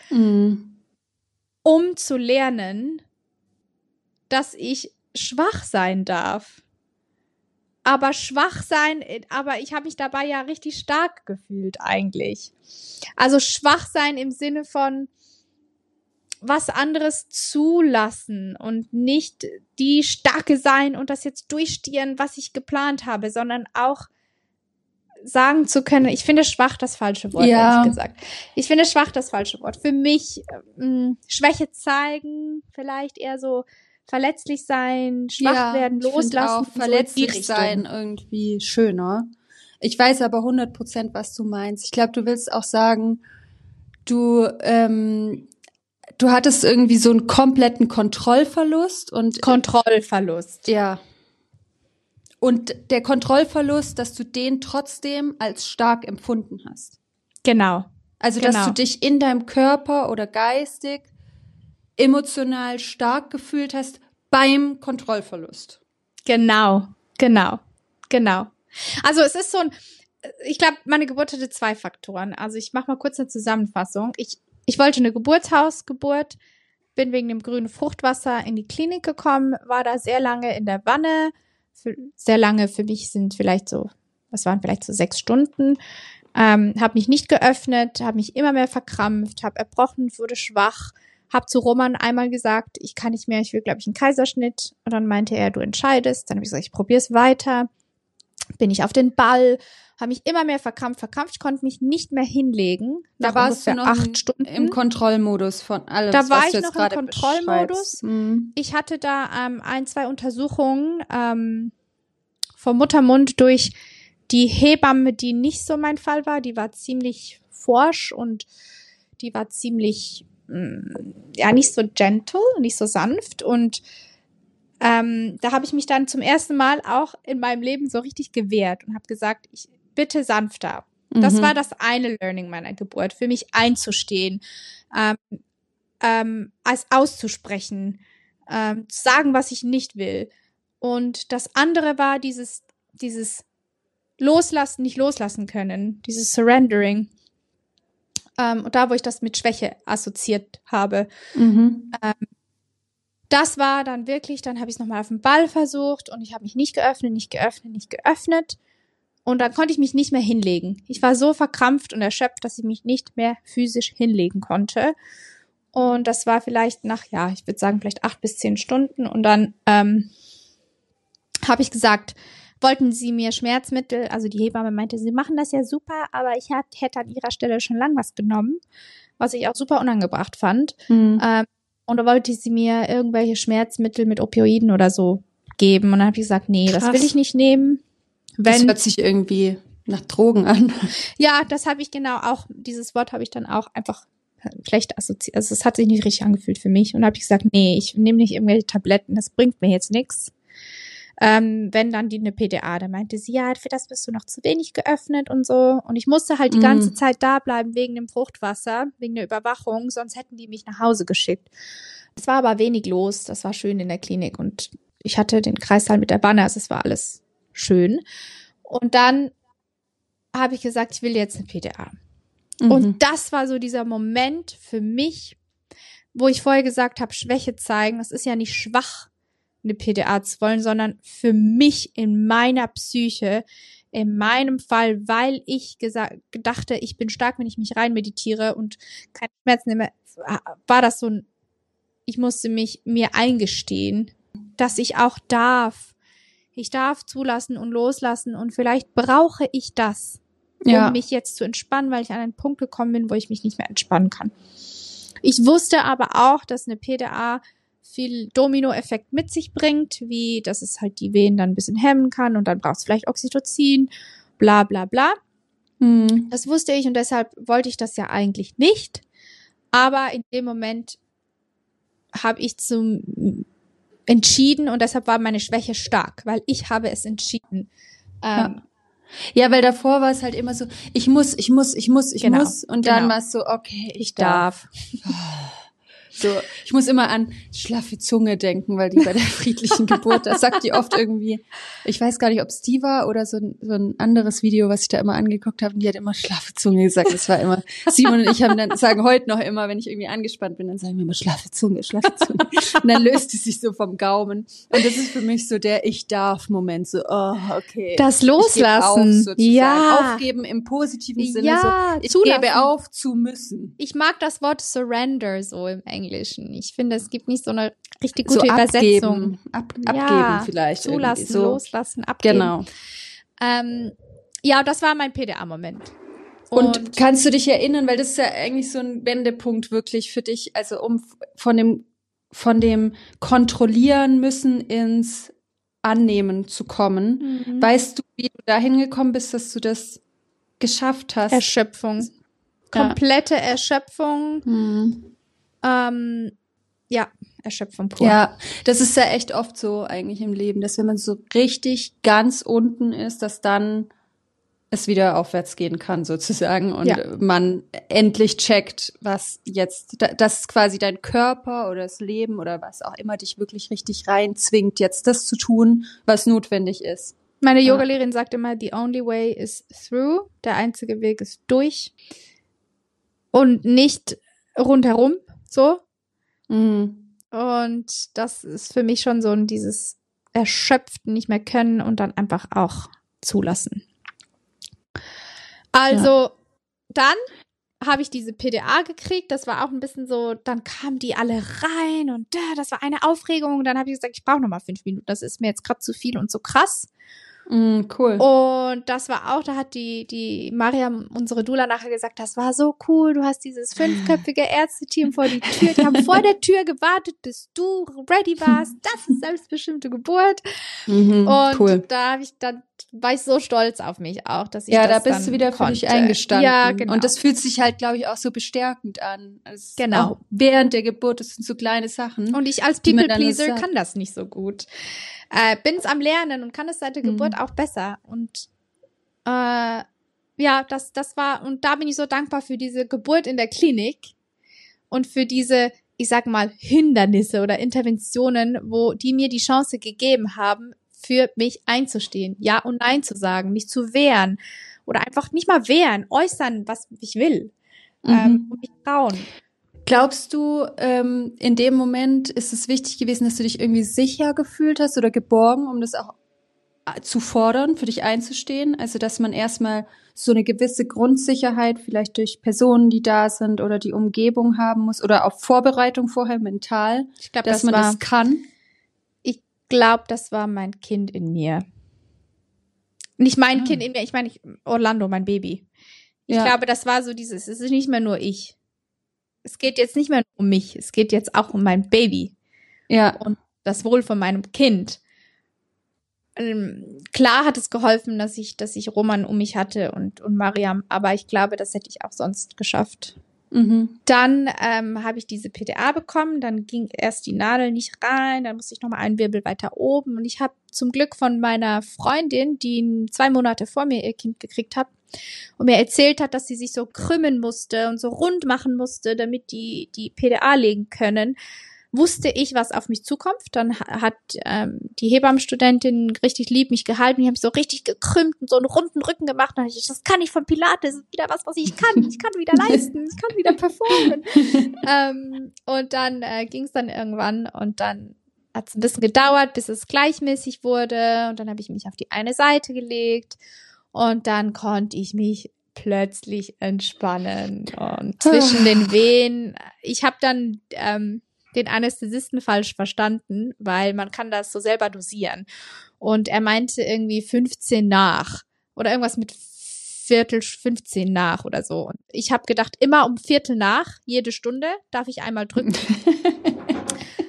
um zu lernen, dass ich schwach sein darf. Aber ich habe mich dabei ja richtig stark gefühlt eigentlich. Also schwach sein im Sinne von was anderes zulassen und nicht die Starke sein und das jetzt durchstieren, was ich geplant habe, sondern auch sagen zu können, ich finde schwach das falsche Wort, ehrlich gesagt. Ich finde schwach das falsche Wort. Für mich Schwäche zeigen, vielleicht eher so verletzlich sein, schwach werden, loslassen. Auch verletzlich so sein irgendwie schöner. Ich weiß aber 100%, was du meinst. Ich glaube, du willst auch sagen, du hattest irgendwie so einen kompletten Kontrollverlust und ja. Und der Kontrollverlust, dass du den trotzdem als stark empfunden hast. Genau. Also, dass du dich in deinem Körper oder geistig emotional stark gefühlt hast beim Kontrollverlust. Genau. Also es ist ich glaube, meine Geburt hatte 2 Faktoren. Also ich mache mal kurz eine Zusammenfassung. Ich wollte eine Geburtshausgeburt, bin wegen dem grünen Fruchtwasser in die Klinik gekommen, war da sehr lange in der Wanne. Sehr lange für mich waren vielleicht so 6 Stunden. Habe mich nicht geöffnet, habe mich immer mehr verkrampft, habe erbrochen, wurde schwach. Habe zu Roman einmal gesagt, ich kann nicht mehr, ich will, glaube ich, einen Kaiserschnitt. Und dann meinte er, du entscheidest. Dann habe ich gesagt, ich probiere es weiter. Bin ich auf den Ball, habe mich immer mehr verkrampft, konnte mich nicht mehr hinlegen. Da warst du noch 8 Stunden im Kontrollmodus von allem. Da war ich noch im Kontrollmodus. Ich hatte da 1, 2 Untersuchungen vom Muttermund durch die Hebamme, die nicht so mein Fall war. Die war ziemlich forsch und die war ziemlich nicht so gentle, nicht so sanft. Und da habe ich mich dann zum ersten Mal auch in meinem Leben so richtig gewehrt und habe gesagt, bitte sanfter. Das war das eine Learning meiner Geburt, für mich einzustehen, als auszusprechen, zu sagen, was ich nicht will. Und das andere war dieses Loslassen, nicht loslassen können, dieses Surrendering. Und da, wo ich das mit Schwäche assoziiert habe. Das war dann wirklich, dann habe ich es nochmal auf dem Ball versucht und ich habe mich nicht geöffnet. Und dann konnte ich mich nicht mehr hinlegen. Ich war so verkrampft und erschöpft, dass ich mich nicht mehr physisch hinlegen konnte. Und das war vielleicht ich würde sagen, vielleicht 8 bis 10 Stunden. Und dann habe ich gesagt, wollten Sie mir Schmerzmittel, also die Hebamme meinte, Sie machen das ja super, aber ich hätte an Ihrer Stelle schon lang was genommen, was ich auch super unangebracht fand. Und da wollte sie mir irgendwelche Schmerzmittel mit Opioiden oder so geben. Und dann habe ich gesagt, nee, Krass. Das will ich nicht nehmen. Das hört sich irgendwie nach Drogen an. Ja, das habe ich dieses Wort habe ich dann auch einfach schlecht assoziiert. Also es hat sich nicht richtig angefühlt für mich. Und habe ich gesagt, nee, ich nehme nicht irgendwelche Tabletten, das bringt mir jetzt nichts. Wenn dann eine PDA, da meinte sie, ja, für das bist du noch zu wenig geöffnet und so. Und ich musste halt die ganze Zeit da bleiben wegen dem Fruchtwasser, wegen der Überwachung, sonst hätten die mich nach Hause geschickt. Es war aber wenig los, das war schön in der Klinik und ich hatte den Kreissaal mit der Banner, also es war alles schön. Und dann habe ich gesagt, ich will jetzt eine PDA. Und das war so dieser Moment für mich, wo ich vorher gesagt habe, Schwäche zeigen, das ist ja nicht schwach, eine PDA zu wollen, sondern für mich in meiner Psyche, in meinem Fall, weil ich dachte, ich bin stark, wenn ich mich rein meditiere und keine Schmerzen nehme, war das so ich musste mir eingestehen, dass ich auch darf. Ich darf zulassen und loslassen und vielleicht brauche ich das, um mich jetzt zu entspannen, weil ich an einen Punkt gekommen bin, wo ich mich nicht mehr entspannen kann. Ich wusste aber auch, dass eine PDA viel Dominoeffekt mit sich bringt, wie dass es halt die Wehen dann ein bisschen hemmen kann und dann braucht es vielleicht Oxytocin, bla bla bla. Das wusste ich und deshalb wollte ich das ja eigentlich nicht. Aber in dem Moment habe ich entschieden und deshalb war meine Schwäche stark, weil ich habe es entschieden. Ja, weil davor war es halt immer so, ich muss und dann war es so, okay, ich darf. So, ich muss immer an schlaffe Zunge denken, weil die bei der friedlichen Geburt, das sagt die oft irgendwie, ich weiß gar nicht, ob es die war oder so ein anderes Video, was ich da immer angeguckt habe, und die hat immer schlaffe Zunge gesagt. Das war immer, Simon und ich sagen heute noch immer, wenn ich irgendwie angespannt bin, dann sagen wir immer schlaffe Zunge. Und dann löst es sich so vom Gaumen. Und das ist für mich so der Ich-darf-Moment, so, oh, okay. Das Loslassen. Ich gebe auf, sozusagen. Aufgeben im positiven Sinne, so, ich zulassen. Gebe auf zu müssen. Ich mag das Wort Surrender so im Englischen. Ich finde, es gibt nicht so eine richtig gute so Übersetzung. Abgeben vielleicht. Zulassen, so. Loslassen, abgeben. Genau. Ja, das war mein PDA-Moment. Und kannst du dich erinnern, weil das ist ja eigentlich so ein Wendepunkt wirklich für dich, also um von dem Kontrollieren müssen ins Annehmen zu kommen. Mhm. Weißt du, wie du dahin gekommen bist, dass du das geschafft hast? Erschöpfung. Komplette Erschöpfung. Mhm. Erschöpfung pur. Ja, das ist ja echt oft so eigentlich im Leben, dass wenn man so richtig ganz unten ist, dass dann es wieder aufwärts gehen kann sozusagen und man endlich checkt, was jetzt, dass quasi dein Körper oder das Leben oder was auch immer dich wirklich richtig reinzwingt, jetzt das zu tun, was notwendig ist. Meine Yogalehrerin sagt immer, the only way is through, der einzige Weg ist durch und nicht rundherum, so. Mhm. Und das ist für mich schon so dieses erschöpft, nicht mehr können und dann einfach auch zulassen. Also, dann habe ich diese PDA gekriegt, das war auch ein bisschen so, dann kamen die alle rein und das war eine Aufregung und dann habe ich gesagt, ich brauche nochmal 5 Minuten, das ist mir jetzt gerade zu viel und so krass. Cool. Und das war auch, da hat die Mariam, unsere Doula, nachher gesagt, das war so cool, du hast dieses 5-köpfige Ärzteteam vor die Tür, die haben vor der Tür gewartet, bis du ready warst, das ist selbstbestimmte Geburt. Und cool. da war ich so stolz auf mich auch, dass ich das da bist du wieder für dich eingestanden. Ja, genau. Und das fühlt sich halt, glaube ich, auch so bestärkend an. Also genau. Auch während der Geburt, das sind so kleine Sachen. Und ich als People-Pleaser kann das nicht so gut. Bin's am Lernen und kann es seit der Geburt auch besser. Und das war, und da bin ich so dankbar für diese Geburt in der Klinik und für diese, ich sag mal, Hindernisse oder Interventionen, die mir die Chance gegeben haben, für mich einzustehen, Ja und Nein zu sagen, mich zu wehren oder einfach nicht mal wehren, äußern, was ich will und mich trauen. Glaubst du, in dem Moment ist es wichtig gewesen, dass du dich irgendwie sicher gefühlt hast oder geborgen, um das auch zu fordern, für dich einzustehen? Also, dass man erstmal so eine gewisse Grundsicherheit vielleicht durch Personen, die da sind oder die Umgebung haben muss oder auch Vorbereitung vorher mental, ich glaub, dass man das kann? Ich glaube, das war mein Kind in mir. Nicht mein Kind in mir, ich meine Orlando, mein Baby. Ich glaube, das war so es ist nicht mehr nur ich. Es geht jetzt nicht mehr um mich, es geht jetzt auch um mein Baby. Ja. Und das Wohl von meinem Kind. Klar hat es geholfen, dass ich Roman um mich hatte und Mariam, aber ich glaube, das hätte ich auch sonst geschafft. Dann habe ich diese PDA bekommen, dann ging erst die Nadel nicht rein, dann musste ich nochmal einen Wirbel weiter oben und ich habe zum Glück von meiner Freundin, die 2 Monate vor mir ihr Kind gekriegt hat und mir erzählt hat, dass sie sich so krümmen musste und so rund machen musste, damit die PDA legen können, wusste ich, was auf mich zukommt. Dann hat die Hebammenstudentin richtig lieb mich gehalten. Ich habe mich so richtig gekrümmt und so einen runden Rücken gemacht. Und ich, das kann ich von Pilates. Das ist wieder was ich kann. Ich kann wieder leisten. Ich kann wieder performen. Und dann ging es dann irgendwann. Und dann hat es ein bisschen gedauert, bis es gleichmäßig wurde. Und dann habe ich mich auf die eine Seite gelegt. Und dann konnte ich mich plötzlich entspannen. Und zwischen den Wehen, ich habe dann den Anästhesisten falsch verstanden, weil man kann das so selber dosieren. Und er meinte irgendwie 15 nach oder irgendwas mit Viertel 15 nach oder so. Und ich habe gedacht, immer um Viertel nach, jede Stunde darf ich einmal drücken.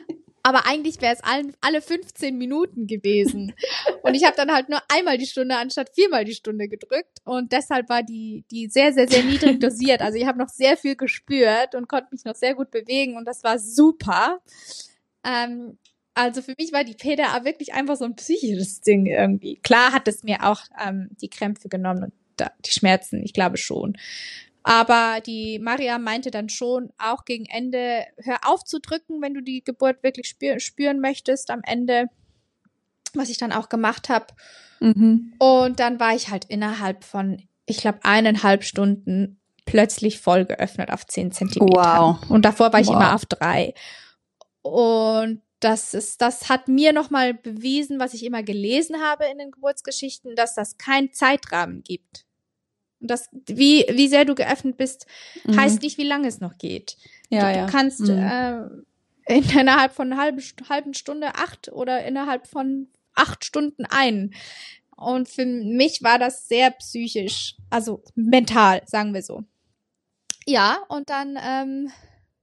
Aber eigentlich wäre es alle 15 Minuten gewesen. Und ich habe dann halt nur einmal die Stunde anstatt 4-mal die Stunde gedrückt. Und deshalb war die sehr, sehr, sehr niedrig dosiert. Also ich habe noch sehr viel gespürt und konnte mich noch sehr gut bewegen. Und das war super. Also für mich war die PDA wirklich einfach so ein psychisches Ding irgendwie. Klar hat es mir auch die Krämpfe genommen und die Schmerzen, ich glaube schon. Aber die Maria meinte dann schon auch gegen Ende, hör auf zu drücken, wenn du die Geburt wirklich spüren möchtest am Ende, was ich dann auch gemacht habe. Mhm. Und dann war ich halt innerhalb von, ich glaube, 1,5 Stunden plötzlich voll geöffnet auf 10 Zentimeter. Wow. Und davor war ich immer auf 3. Und das hat mir nochmal bewiesen, was ich immer gelesen habe in den Geburtsgeschichten, dass das keinen Zeitrahmen gibt. Und das, wie sehr du geöffnet bist, heißt nicht, wie lange es noch geht. Ja, du kannst innerhalb von einer halben Stunde 8 oder innerhalb von 8 Stunden ein. Und für mich war das sehr psychisch, also mental, sagen wir so. Ja, und dann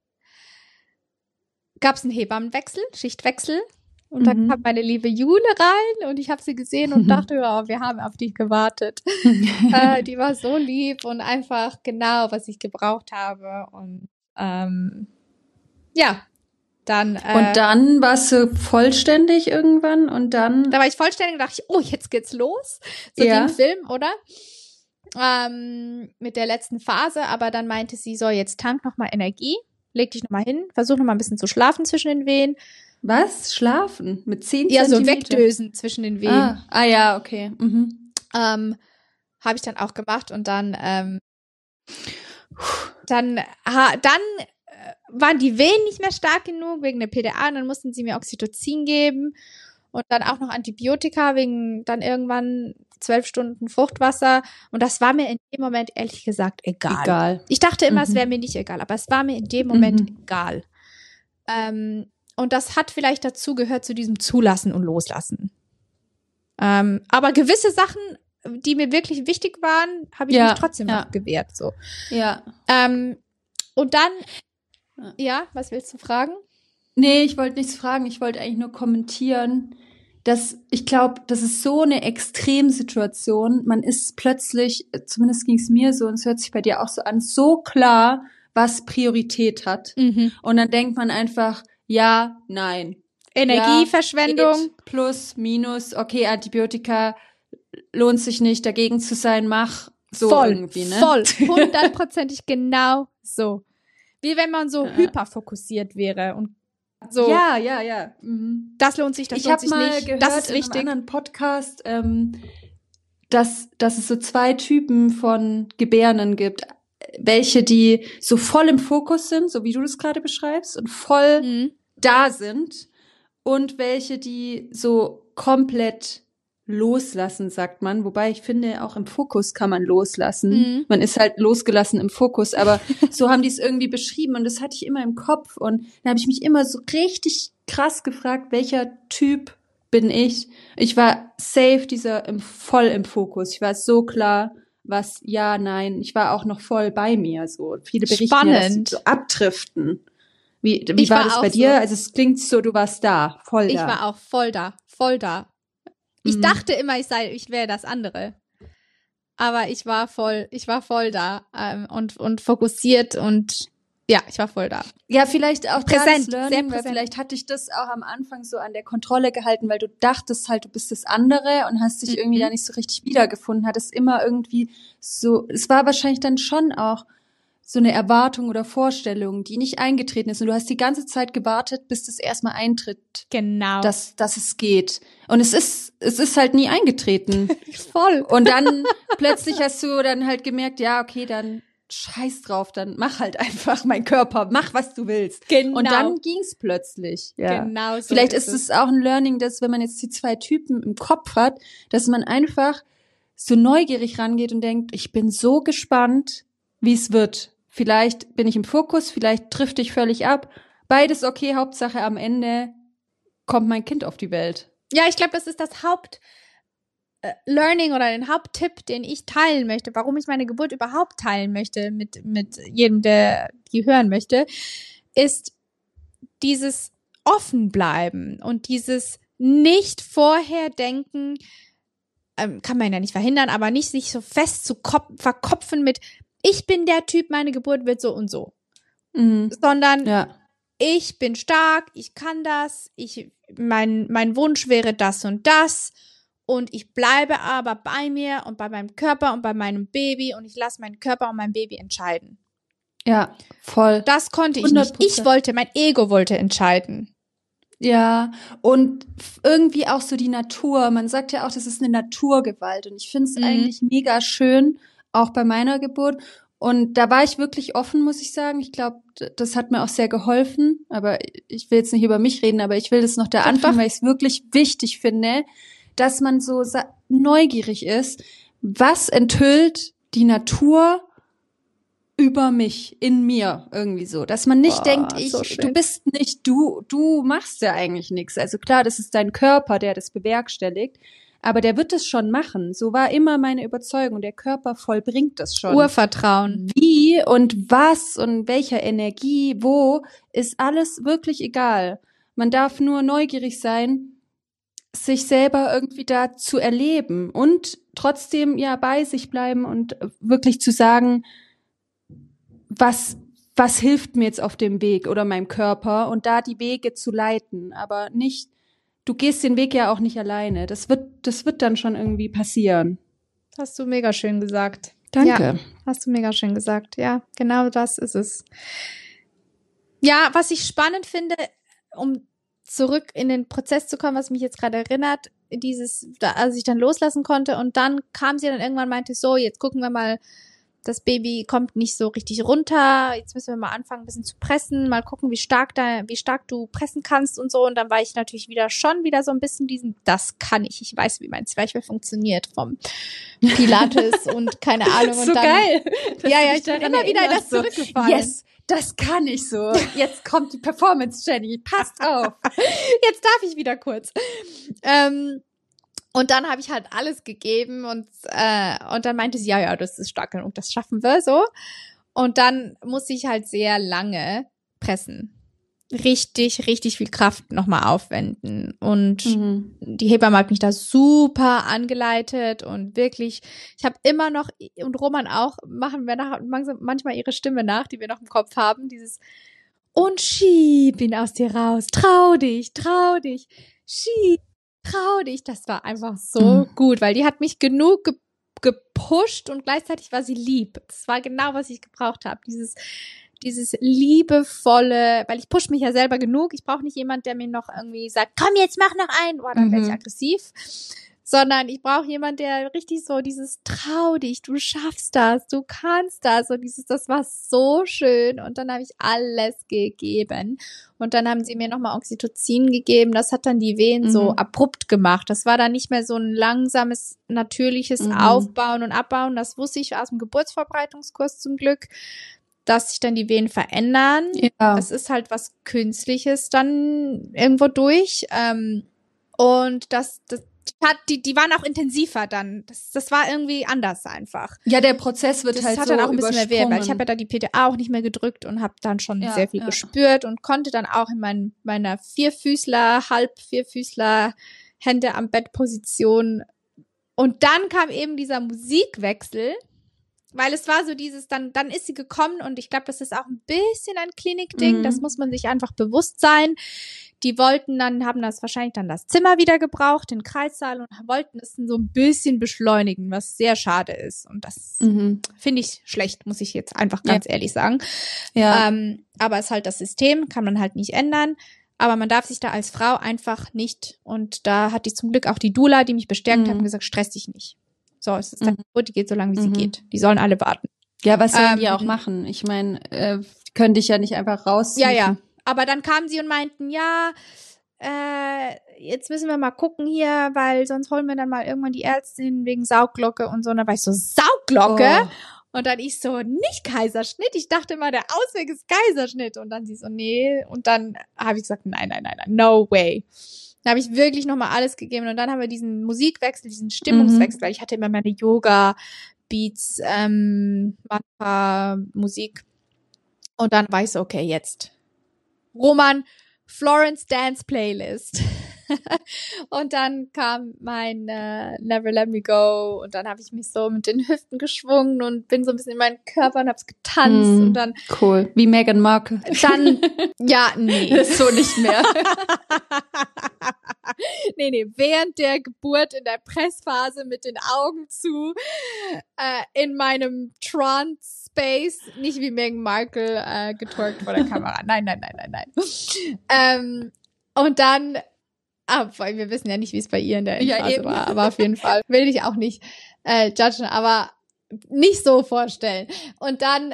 gab es einen Hebammenwechsel, Schichtwechsel. Und dann kam meine liebe Jule rein und ich habe sie gesehen und dachte, ja, wir haben auf dich gewartet. Die war so lieb und einfach genau, was ich gebraucht habe. Und ja, dann. Und dann warst du vollständig irgendwann und dann. Da war ich vollständig und dachte ich, oh, jetzt geht's los. So wie im Film, oder? Mit der letzten Phase, aber dann meinte sie, so, jetzt tank nochmal Energie, leg dich nochmal hin, versuch nochmal ein bisschen zu schlafen zwischen den Wehen. Was? Schlafen? Mit 10 Ja, Zentimeter? so wegdösen zwischen den Wehen. Ah ja, okay. Mhm. Habe ich dann auch gemacht und dann waren die Wehen nicht mehr stark genug wegen der PDA und dann mussten sie mir Oxytocin geben und dann auch noch Antibiotika wegen dann irgendwann 12 Stunden Fruchtwasser und das war mir in dem Moment ehrlich gesagt egal. Ich dachte immer, es wäre mir nicht egal, aber es war mir in dem Moment egal. Und das hat vielleicht dazu gehört zu diesem Zulassen und Loslassen. Aber gewisse Sachen, die mir wirklich wichtig waren, habe ich mich trotzdem noch gewehrt. So. Ja. Und dann, was willst du fragen? Nee, ich wollte nichts fragen. Ich wollte eigentlich nur kommentieren, dass ich glaube, das ist so eine Extremsituation. Man ist plötzlich, zumindest ging es mir so, und es hört sich bei dir auch so an, so klar, was Priorität hat. Und dann denkt man einfach, ja, nein. Energieverschwendung. Ja, plus, minus, okay, Antibiotika lohnt sich nicht, dagegen zu sein, mach so voll, irgendwie, ne? Voll, 100%ig genau so. Wie wenn man so hyperfokussiert wäre und so. Ja. Das lohnt sich, das lohnt sich nicht. Ich habe mal gehört das ist wichtig. In einem anderen Podcast, dass es so 2 Typen von Gebärenden gibt. Welche, die so voll im Fokus sind, so wie du das gerade beschreibst, und voll da sind. Und welche, die so komplett loslassen, sagt man. Wobei ich finde, auch im Fokus kann man loslassen. Man ist halt losgelassen im Fokus, aber so haben die es irgendwie beschrieben und das hatte ich immer im Kopf. Und da habe ich mich immer so richtig krass gefragt, welcher Typ bin ich? Ich war safe voll im Fokus. Ich war so klar, was, ja, nein. Ich war auch noch voll bei mir. So viele berichten ja, dass sie so abdriften. Wie war das bei dir? So. Also es klingt so, du warst da, voll da. Ich war auch voll da. Ich dachte immer, ich wäre das andere. Aber ich war voll da und fokussiert und ja, ich war voll da. Ja, vielleicht auch präsent, Learning, sehr präsent. Weil vielleicht hatte ich das auch am Anfang so an der Kontrolle gehalten, weil du dachtest halt, du bist das andere und hast dich irgendwie da nicht so richtig wiedergefunden, hattest immer irgendwie so, es war wahrscheinlich dann schon auch so eine Erwartung oder Vorstellung, die nicht eingetreten ist. Und du hast die ganze Zeit gewartet, bis das erstmal eintritt. Genau. Dass es geht. Und es ist halt nie eingetreten. Voll. Und dann plötzlich hast du dann halt gemerkt, ja, okay, dann scheiß drauf, dann mach halt einfach mein Körper, mach, was du willst. Genau. Und dann ging's plötzlich. Ja. Genau so. Vielleicht ist es auch ein Learning, dass wenn man jetzt die 2 Typen im Kopf hat, dass man einfach so neugierig rangeht und denkt, ich bin so gespannt, wie es wird. Vielleicht bin ich im Fokus, vielleicht trifft ich völlig ab. Beides okay, Hauptsache am Ende kommt mein Kind auf die Welt. Ja, ich glaube, das ist das Haupt-Learning oder den Haupttipp, den ich teilen möchte, warum ich meine Geburt überhaupt teilen möchte mit jedem, der die hören möchte, ist dieses offen bleiben und dieses nicht vorher denken, kann man ja nicht verhindern, aber nicht sich so fest zu verkopfen mit, ich bin der Typ, meine Geburt wird so und so. Sondern ich bin stark, ich kann das, mein Wunsch wäre das und ich bleibe aber bei mir und bei meinem Körper und bei meinem Baby und ich lasse meinen Körper und mein Baby entscheiden. Ja, voll. Das konnte ich nicht. Mein Ego wollte entscheiden. Ja, und irgendwie auch so die Natur. Man sagt ja auch, das ist eine Naturgewalt. Und ich finde es eigentlich mega schön, auch bei meiner Geburt. Und da war ich wirklich offen, muss ich sagen. Ich glaube, das hat mir auch sehr geholfen. Aber ich will jetzt nicht über mich reden, aber ich will das noch da anfangen, weil ich es wirklich wichtig finde, dass man so neugierig ist. Was enthüllt die Natur über mich, in mir, irgendwie so. Dass man nicht denkt, du bist nicht du machst ja eigentlich nichts. Also klar, das ist dein Körper, der das bewerkstelligt, aber der wird es schon machen. So war immer meine Überzeugung. Der Körper vollbringt das schon. Urvertrauen. Wie und was und welcher Energie, wo, ist alles wirklich egal. Man darf nur neugierig sein, sich selber irgendwie da zu erleben und trotzdem ja bei sich bleiben und wirklich zu sagen, was hilft mir jetzt auf dem Weg oder meinem Körper und da die Wege zu leiten, aber nicht, du gehst den Weg ja auch nicht alleine. Das wird dann schon irgendwie passieren. Das hast du mega schön gesagt. Danke. Ja, hast du mega schön gesagt. Ja, genau das ist es. Ja, was ich spannend finde, um zurück in den Prozess zu kommen, was mich jetzt gerade erinnert, als ich dann loslassen konnte und dann kam sie dann irgendwann und meinte, so, jetzt gucken wir mal, das Baby kommt nicht so richtig runter, jetzt müssen wir mal anfangen, ein bisschen zu pressen, mal gucken, wie stark du pressen kannst und so. Und dann war ich natürlich schon wieder so ein bisschen das kann ich weiß, wie mein Zwerchfell funktioniert vom Pilates und keine Ahnung. Und so dann, geil. Ja, ich bin immer wieder in das zurückgefallen. Yes, das kann ich so. Jetzt kommt die Performance, Jenny, passt auf. Jetzt darf ich wieder kurz. Und dann habe ich halt alles gegeben und dann meinte sie, ja, das ist stark genug, das schaffen wir so. Und dann musste ich halt sehr lange pressen. Richtig, richtig viel Kraft nochmal aufwenden. Und die Hebamme hat mich da super angeleitet und wirklich, ich habe immer noch, und Roman auch, machen wir manchmal ihre Stimme nach, die wir noch im Kopf haben, dieses und schieb ihn aus dir raus, trau dich, schieb. Trau dich, das war einfach so gut, weil die hat mich genug gepusht und gleichzeitig war sie lieb. Das war genau, was ich gebraucht habe. Dieses liebevolle, weil ich push mich ja selber genug. Ich brauche nicht jemand, der mir noch irgendwie sagt, komm jetzt, mach noch einen. Boah, dann werde ich aggressiv. Sondern ich brauche jemand, der richtig so dieses trau dich, du schaffst das, du kannst das und das war so schön und dann habe ich alles gegeben und dann haben sie mir nochmal Oxytocin gegeben, das hat dann die Wehen so abrupt gemacht, das war dann nicht mehr so ein langsames, natürliches Aufbauen und Abbauen, das wusste ich aus dem Geburtsvorbereitungskurs zum Glück, dass sich dann die Venen verändern, das ist halt was Künstliches dann irgendwo durch und die waren auch intensiver dann. Das war irgendwie anders einfach. Ja, der Prozess wird das halt hat so dann auch ein bisschen mehr weh, weil ich habe ja da die PDA auch nicht mehr gedrückt und habe dann schon sehr viel gespürt und konnte dann auch in meiner Halb-Vierfüßler Hände am Bett Position. Und dann kam eben dieser Musikwechsel, weil es war so dann ist sie gekommen und ich glaube, das ist auch ein bisschen ein Klinikding, das muss man sich einfach bewusst sein. Die haben das wahrscheinlich dann das Zimmer wieder gebraucht, den Kreissaal und wollten es so ein bisschen beschleunigen, was sehr schade ist. Und das finde ich schlecht, muss ich jetzt einfach ganz ehrlich sagen. Ja. Aber es ist halt das System, kann man halt nicht ändern. Aber man darf sich da als Frau einfach nicht, und da hatte ich zum Glück auch die Doula, die mich bestärkt hat und gesagt, stress dich nicht. So, es ist deine Geburt, die geht so lange, wie sie geht. Die sollen alle warten. Ja, was sollen die auch machen? Ich meine, können dich ja nicht einfach rausziehen. Ja. Aber dann kamen sie und meinten, jetzt müssen wir mal gucken hier, weil sonst holen wir dann mal irgendwann die Ärztin wegen Sauglocke und so. Und dann war ich so, Sauglocke? Oh. Und dann ich so, nicht Kaiserschnitt. Ich dachte immer, der Ausweg ist Kaiserschnitt. Und dann sie so, nee. Und dann habe ich gesagt, nein, no way. Dann habe ich wirklich nochmal alles gegeben. Und dann haben wir diesen Musikwechsel, diesen Stimmungswechsel, weil ich hatte immer meine Yoga-Beats, Mantra, Musik. Und dann war ich so, okay, jetzt. Roman, Florence Dance Playlist. Und dann kam mein Never Let Me Go und dann habe ich mich so mit den Hüften geschwungen und bin so ein bisschen in meinen Körper und hab's getanzt und dann cool, wie Meghan Markle. Dann ja, nee. Das ist so nicht mehr. Nee, während der Geburt in der Pressphase mit den Augen zu, in meinem Trance-Space, nicht wie Meghan Markle getwerkt vor der Kamera. Nein. Und dann, weil wir wissen ja nicht, wie es bei ihr in der Endphase war, aber auf jeden Fall will ich auch nicht judgen, aber nicht so vorstellen. Und dann,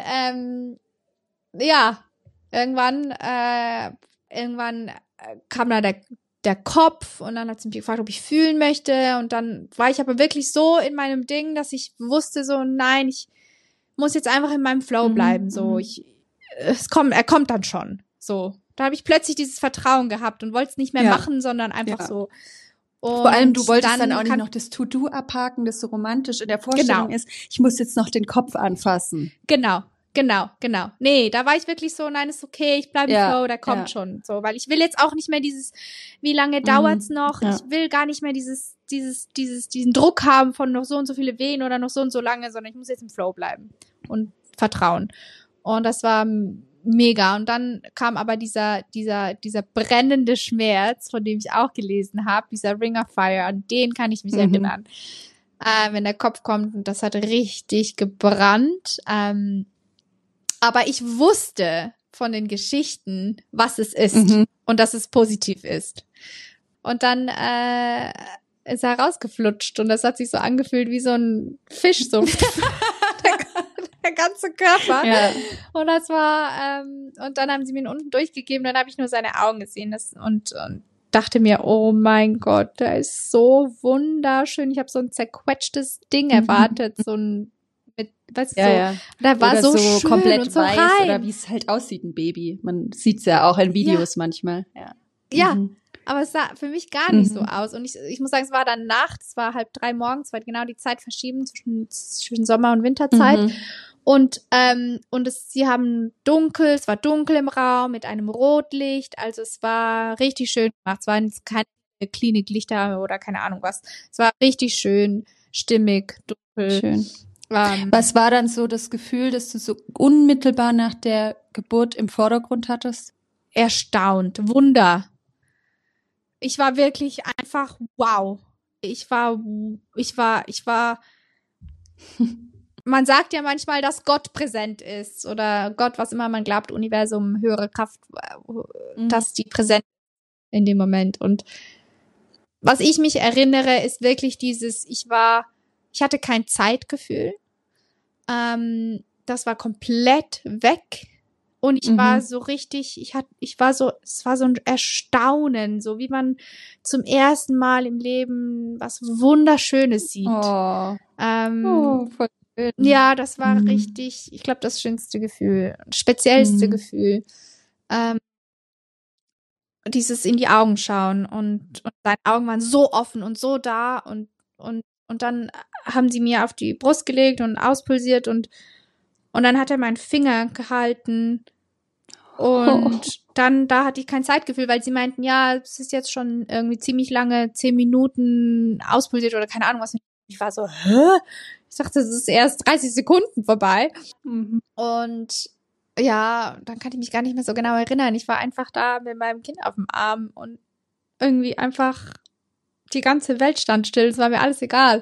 irgendwann kam da der Kopf und dann hat sie mich gefragt, ob ich fühlen möchte und dann war ich aber wirklich so in meinem Ding, dass ich wusste so, nein, ich muss jetzt einfach in meinem Flow bleiben, so, er kommt dann schon, so. Da habe ich plötzlich dieses Vertrauen gehabt und wollte es nicht mehr machen, sondern einfach so. Und vor allem, du wolltest dann auch nicht noch das To-Do abhaken, das so romantisch in der Vorstellung ist, ich muss jetzt noch den Kopf anfassen. Genau. Nee, da war ich wirklich so, nein, ist okay, ich bleibe im Flow, der kommt schon. So, weil ich will jetzt auch nicht mehr wie lange dauert's noch? Ja. Ich will gar nicht mehr diesen Druck haben von noch so und so viele Wehen oder noch so und so lange, sondern ich muss jetzt im Flow bleiben und vertrauen. Und das war mega. Und dann kam aber dieser brennende Schmerz, von dem ich auch gelesen habe, dieser Ring of Fire, an den kann ich mich erinnern. Wenn der Kopf kommt, und das hat richtig gebrannt. Aber ich wusste von den Geschichten, was es ist und dass es positiv ist. Und dann ist er rausgeflutscht und das hat sich so angefühlt wie so ein Fisch, so der ganze Körper. Ja. Und das war, und dann haben sie mir ihn unten durchgegeben, dann habe ich nur seine Augen gesehen und dachte mir, oh mein Gott, der ist so wunderschön. Ich habe so ein zerquetschtes Ding erwartet, so ein weißt du, da war oder so schön komplett und so weiß rein. Oder wie es halt aussieht, ein Baby. Man sieht's ja auch in Videos manchmal. Ja, aber es sah für mich gar nicht so aus. Und ich muss sagen, es war dann nachts, es war 2:30 morgens, weil genau die Zeit verschieben zwischen Sommer- und Winterzeit. Und sie haben es war dunkel im Raum mit einem Rotlicht. Also es war richtig schön gemacht. Es waren jetzt keine Kliniklichter oder keine Ahnung was. Es war richtig schön, stimmig, dunkel. Schön. Was war dann so das Gefühl, dass du so unmittelbar nach der Geburt im Vordergrund hattest? Erstaunt, Wunder. Ich war wirklich einfach wow. Ich war man sagt ja manchmal, dass Gott präsent ist oder Gott, was immer man glaubt, Universum, höhere Kraft, dass die präsent ist in dem Moment. Und was ich mich erinnere, ist wirklich ich hatte kein Zeitgefühl. Das war komplett weg. Und ich war so richtig, es war so ein Erstaunen, so wie man zum ersten Mal im Leben was Wunderschönes sieht. Voll schön. Ja, das war richtig, ich glaube, das schönste Gefühl, speziellste Gefühl. Dieses in die Augen schauen und seine Augen waren so offen und so da und dann haben sie mir auf die Brust gelegt und auspulsiert und dann hat er meinen Finger gehalten und dann, da hatte ich kein Zeitgefühl, weil sie meinten, ja, es ist jetzt schon irgendwie ziemlich lange, 10 Minuten auspulsiert oder keine Ahnung was. Ich war so, hä? Ich dachte, es ist erst 30 Sekunden vorbei. Und ja, dann kann ich mich gar nicht mehr so genau erinnern. Ich war einfach da mit meinem Kind auf dem Arm und irgendwie einfach die ganze Welt stand still. Es war mir alles egal.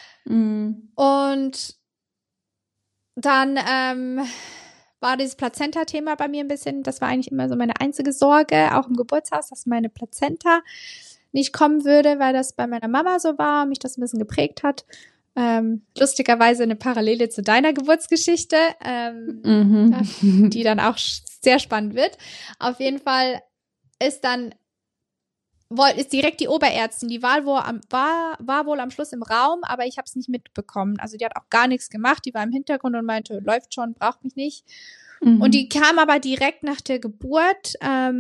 Und dann war dieses Plazenta-Thema bei mir ein bisschen, das war eigentlich immer so meine einzige Sorge, auch im Geburtshaus, dass meine Plazenta nicht kommen würde, weil das bei meiner Mama so war und mich das ein bisschen geprägt hat. Lustigerweise eine Parallele zu deiner Geburtsgeschichte, die dann auch sehr spannend wird. Auf jeden Fall ist direkt die Oberärztin, die war wohl am Schluss im Raum, aber ich habe es nicht mitbekommen. Also die hat auch gar nichts gemacht, die war im Hintergrund und meinte, läuft schon, braucht mich nicht. Und die kam aber direkt nach der Geburt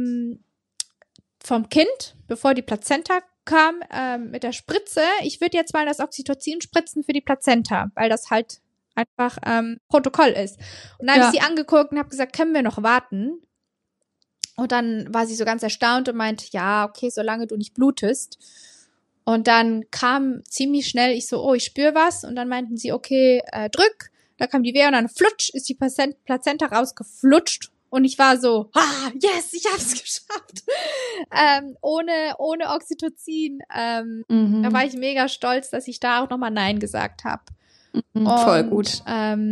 vom Kind, bevor die Plazenta kam, mit der Spritze. Ich würde jetzt mal das Oxytocin spritzen für die Plazenta, weil das halt einfach Protokoll ist. Und dann habe ich sie angeguckt und habe gesagt, können wir noch warten? Und dann war sie so ganz erstaunt und meinte, ja, okay, solange du nicht blutest. Und dann kam ziemlich schnell, ich so, oh, ich spüre was. Und dann meinten sie, okay, drück. Da kam die Wehe und dann flutsch, ist die Plazenta rausgeflutscht. Und ich war so, yes, ich hab's geschafft. Ohne Oxytocin. Da war ich mega stolz, dass ich da auch nochmal Nein gesagt habe. Voll gut.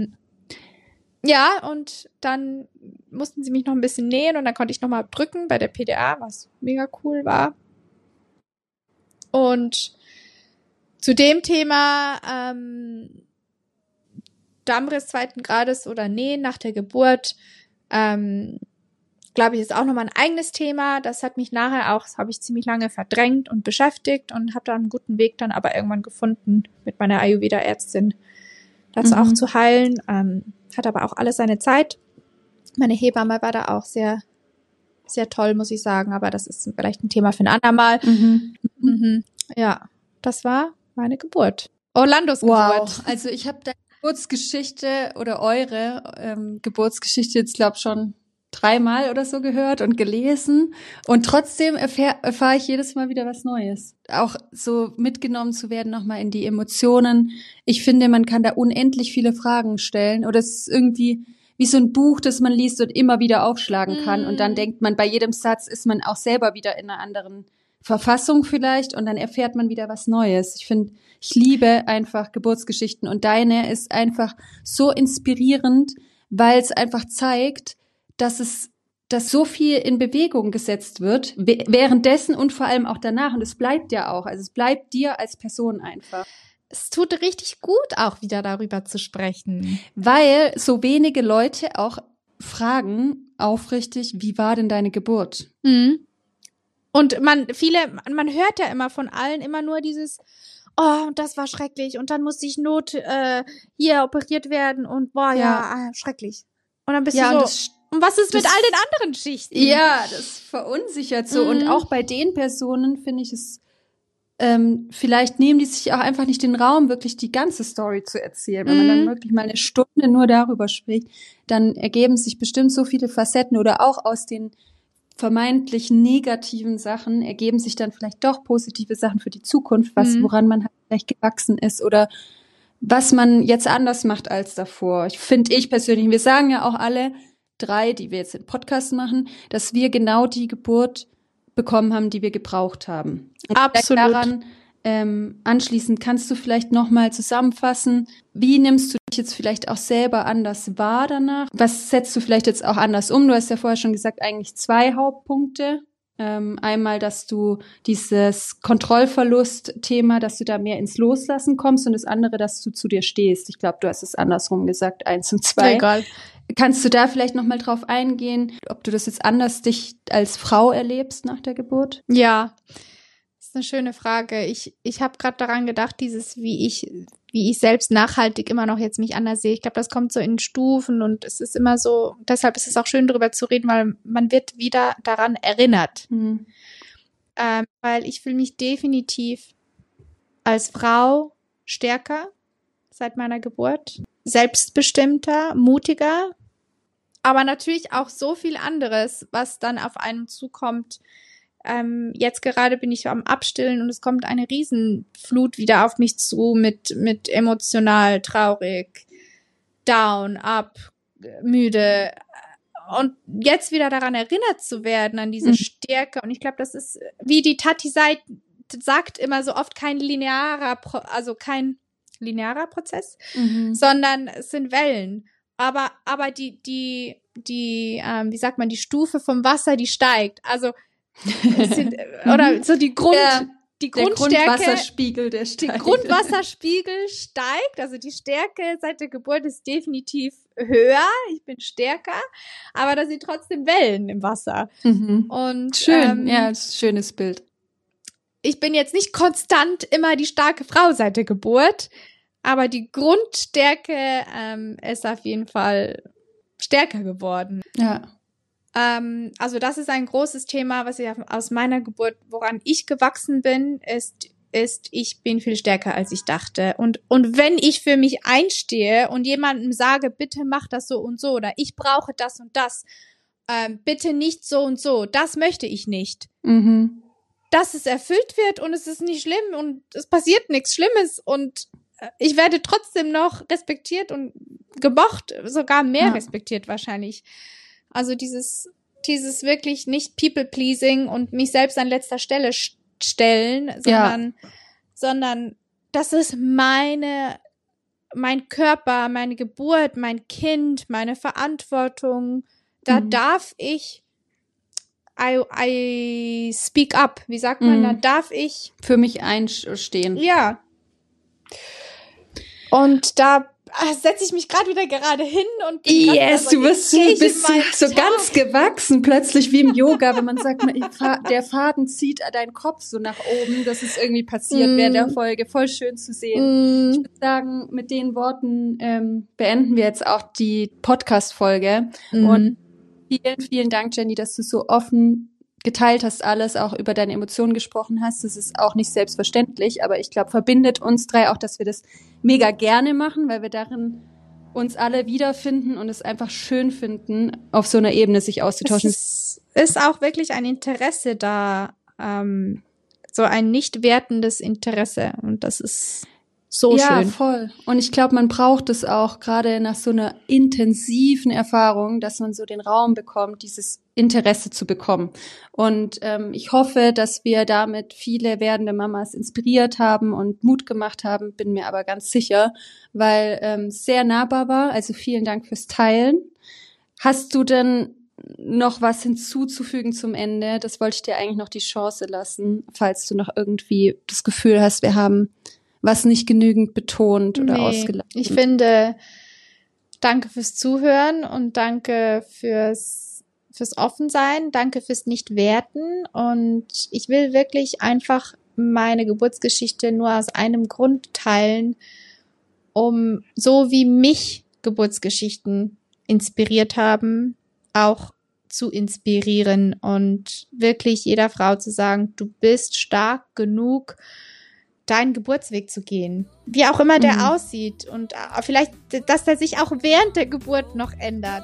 Ja, und dann mussten sie mich noch ein bisschen nähen und dann konnte ich nochmal drücken bei der PDA, was mega cool war. Und zu dem Thema Darmriss 2. Grades oder Nähen nach der Geburt, glaube ich, ist auch nochmal ein eigenes Thema. Das hat mich nachher auch, das habe ich ziemlich lange verdrängt und beschäftigt und habe da einen guten Weg dann aber irgendwann gefunden, mit meiner Ayurveda-Ärztin das auch zu heilen. Hat aber auch alles seine Zeit. Meine Hebamme war da auch sehr, sehr toll, muss ich sagen. Aber das ist vielleicht ein Thema für ein andermal. Ja, das war meine Geburt. Orlandos Geburt. Wow, also ich habe deine Geburtsgeschichte oder eure Geburtsgeschichte jetzt, glaube ich, schon 3-mal oder so gehört und gelesen. Und trotzdem erfahre ich jedes Mal wieder was Neues. Auch so mitgenommen zu werden nochmal in die Emotionen. Ich finde, man kann da unendlich viele Fragen stellen. Oder es ist irgendwie wie so ein Buch, das man liest und immer wieder aufschlagen kann. Und dann denkt man, bei jedem Satz ist man auch selber wieder in einer anderen Verfassung vielleicht. Und dann erfährt man wieder was Neues. Ich finde, ich liebe einfach Geburtsgeschichten. Und deine ist einfach so inspirierend, weil es einfach zeigt, dass so viel in Bewegung gesetzt wird, währenddessen und vor allem auch danach. Und es bleibt ja auch, also es bleibt dir als Person einfach. Es tut richtig gut, auch wieder darüber zu sprechen. Weil so wenige Leute auch fragen aufrichtig, wie war denn deine Geburt? Und man hört ja immer von allen immer nur dieses, oh, das war schrecklich und dann musste ich hier operiert werden und boah, schrecklich. Und dann bist du so, und was ist mit all den anderen Schichten? Ja, das verunsichert so. Und auch bei den Personen finde ich es, vielleicht nehmen die sich auch einfach nicht den Raum, wirklich die ganze Story zu erzählen. Wenn man dann wirklich mal eine Stunde nur darüber spricht, dann ergeben sich bestimmt so viele Facetten oder auch aus den vermeintlich negativen Sachen ergeben sich dann vielleicht doch positive Sachen für die Zukunft, woran man halt vielleicht gewachsen ist oder was man jetzt anders macht als davor. Ich persönlich, wir sagen ja auch alle 3, die wir jetzt im Podcast machen, dass wir genau die Geburt bekommen haben, die wir gebraucht haben. Und absolut. Daran anschließend kannst du vielleicht nochmal zusammenfassen, wie nimmst du dich jetzt vielleicht auch selber anders wahr danach? Was setzt du vielleicht jetzt auch anders um? Du hast ja vorher schon gesagt, eigentlich 2 Hauptpunkte. Einmal, dass du dieses Kontrollverlust-Thema, dass du da mehr ins Loslassen kommst und das andere, dass du zu dir stehst. Ich glaube, du hast es andersrum gesagt, 1 und 2. Egal. Kannst du da vielleicht nochmal drauf eingehen, ob du das jetzt anders dich als Frau erlebst nach der Geburt? Ja, das ist eine schöne Frage. Ich habe gerade daran gedacht, wie ich selbst nachhaltig immer noch jetzt mich anders sehe. Ich glaube, das kommt so in Stufen und es ist immer so, deshalb ist es auch schön, darüber zu reden, weil man wird wieder daran erinnert. Weil ich fühle mich definitiv als Frau stärker seit meiner Geburt, selbstbestimmter, mutiger, aber natürlich auch so viel anderes, was dann auf einen zukommt. Jetzt gerade bin ich am Abstillen und es kommt eine Riesenflut wieder auf mich zu mit emotional, traurig, down, up, müde. Und jetzt wieder daran erinnert zu werden, an diese Stärke. Und ich glaube, das ist, wie die Tati sagt immer so oft, kein linearer Prozess, sondern es sind Wellen. Aber wie sagt man, die Stufe vom Wasser, die steigt. Also es sind, oder so die Grundstärke. Grundwasserspiegel, der steigt. Der Grundwasserspiegel steigt, also die Stärke seit der Geburt ist definitiv höher. Ich bin stärker, aber da sind trotzdem Wellen im Wasser. Und schön, ja, das ist ein schönes Bild. Ich bin jetzt nicht konstant immer die starke Frau seit der Geburt, aber die Grundstärke ist auf jeden Fall stärker geworden. Ja. Also das ist ein großes Thema, was ich aus meiner Geburt, woran ich gewachsen bin, ist, ich bin viel stärker, als ich dachte. Und wenn ich für mich einstehe und jemandem sage, bitte mach das so und so, oder ich brauche das und das, bitte nicht so und so, das möchte ich nicht. Mhm. Dass es erfüllt wird und es ist nicht schlimm und es passiert nichts Schlimmes und ich werde trotzdem noch respektiert und gemocht, sogar mehr respektiert wahrscheinlich. Also dieses wirklich nicht People-Pleasing und mich selbst an letzter Stelle stellen, sondern das ist mein Körper, meine Geburt, mein Kind, meine Verantwortung. Da darf ich I speak up, wie sagt man, da darf ich für mich einstehen. Ja. Und da setze ich mich gerade hin und bin du bist so ganz gewachsen plötzlich wie im Yoga, wenn man sagt, der Faden zieht deinen Kopf so nach oben. Das ist irgendwie passiert während der Folge. Voll schön zu sehen. Ich würde sagen, mit den Worten beenden wir jetzt auch die Podcast-Folge. Und vielen, vielen Dank, Jenny, dass du so offen geteilt hast alles, auch über deine Emotionen gesprochen hast. Das ist auch nicht selbstverständlich, aber ich glaube, verbindet uns drei auch, dass wir das mega gerne machen, weil wir darin uns alle wiederfinden und es einfach schön finden, auf so einer Ebene sich auszutauschen. Es ist auch wirklich ein Interesse da, so ein nicht wertendes Interesse und das ist so schön. Ja, voll. Und ich glaube, man braucht es auch gerade nach so einer intensiven Erfahrung, dass man so den Raum bekommt, dieses Interesse zu bekommen. Und ich hoffe, dass wir damit viele werdende Mamas inspiriert haben und Mut gemacht haben, bin mir aber ganz sicher, weil es sehr nahbar war. Also vielen Dank fürs Teilen. Hast du denn noch was hinzuzufügen zum Ende? Das wollte ich dir eigentlich noch die Chance lassen, falls du noch irgendwie das Gefühl hast, wir haben was nicht genügend betont oder ausgelassen. Ich finde, danke fürs Zuhören und danke fürs Offensein, danke fürs Nicht-Werten und ich will wirklich einfach meine Geburtsgeschichte nur aus einem Grund teilen, um so wie mich Geburtsgeschichten inspiriert haben, auch zu inspirieren und wirklich jeder Frau zu sagen, du bist stark genug, deinen Geburtsweg zu gehen. Wie auch immer der aussieht. Und vielleicht, dass der sich auch während der Geburt noch ändert.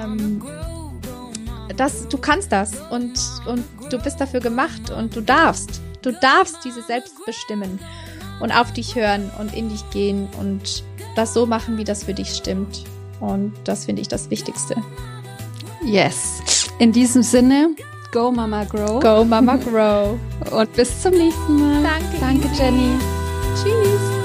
Du kannst das. Und du bist dafür gemacht. Und du darfst diese selbst bestimmen. Und auf dich hören und in dich gehen. Und das so machen, wie das für dich stimmt. Und das finde ich das Wichtigste. Yes. In diesem Sinne, go Mama Grow. Go Mama Grow. Und bis zum nächsten Mal. Danke Jenny. Tschüss.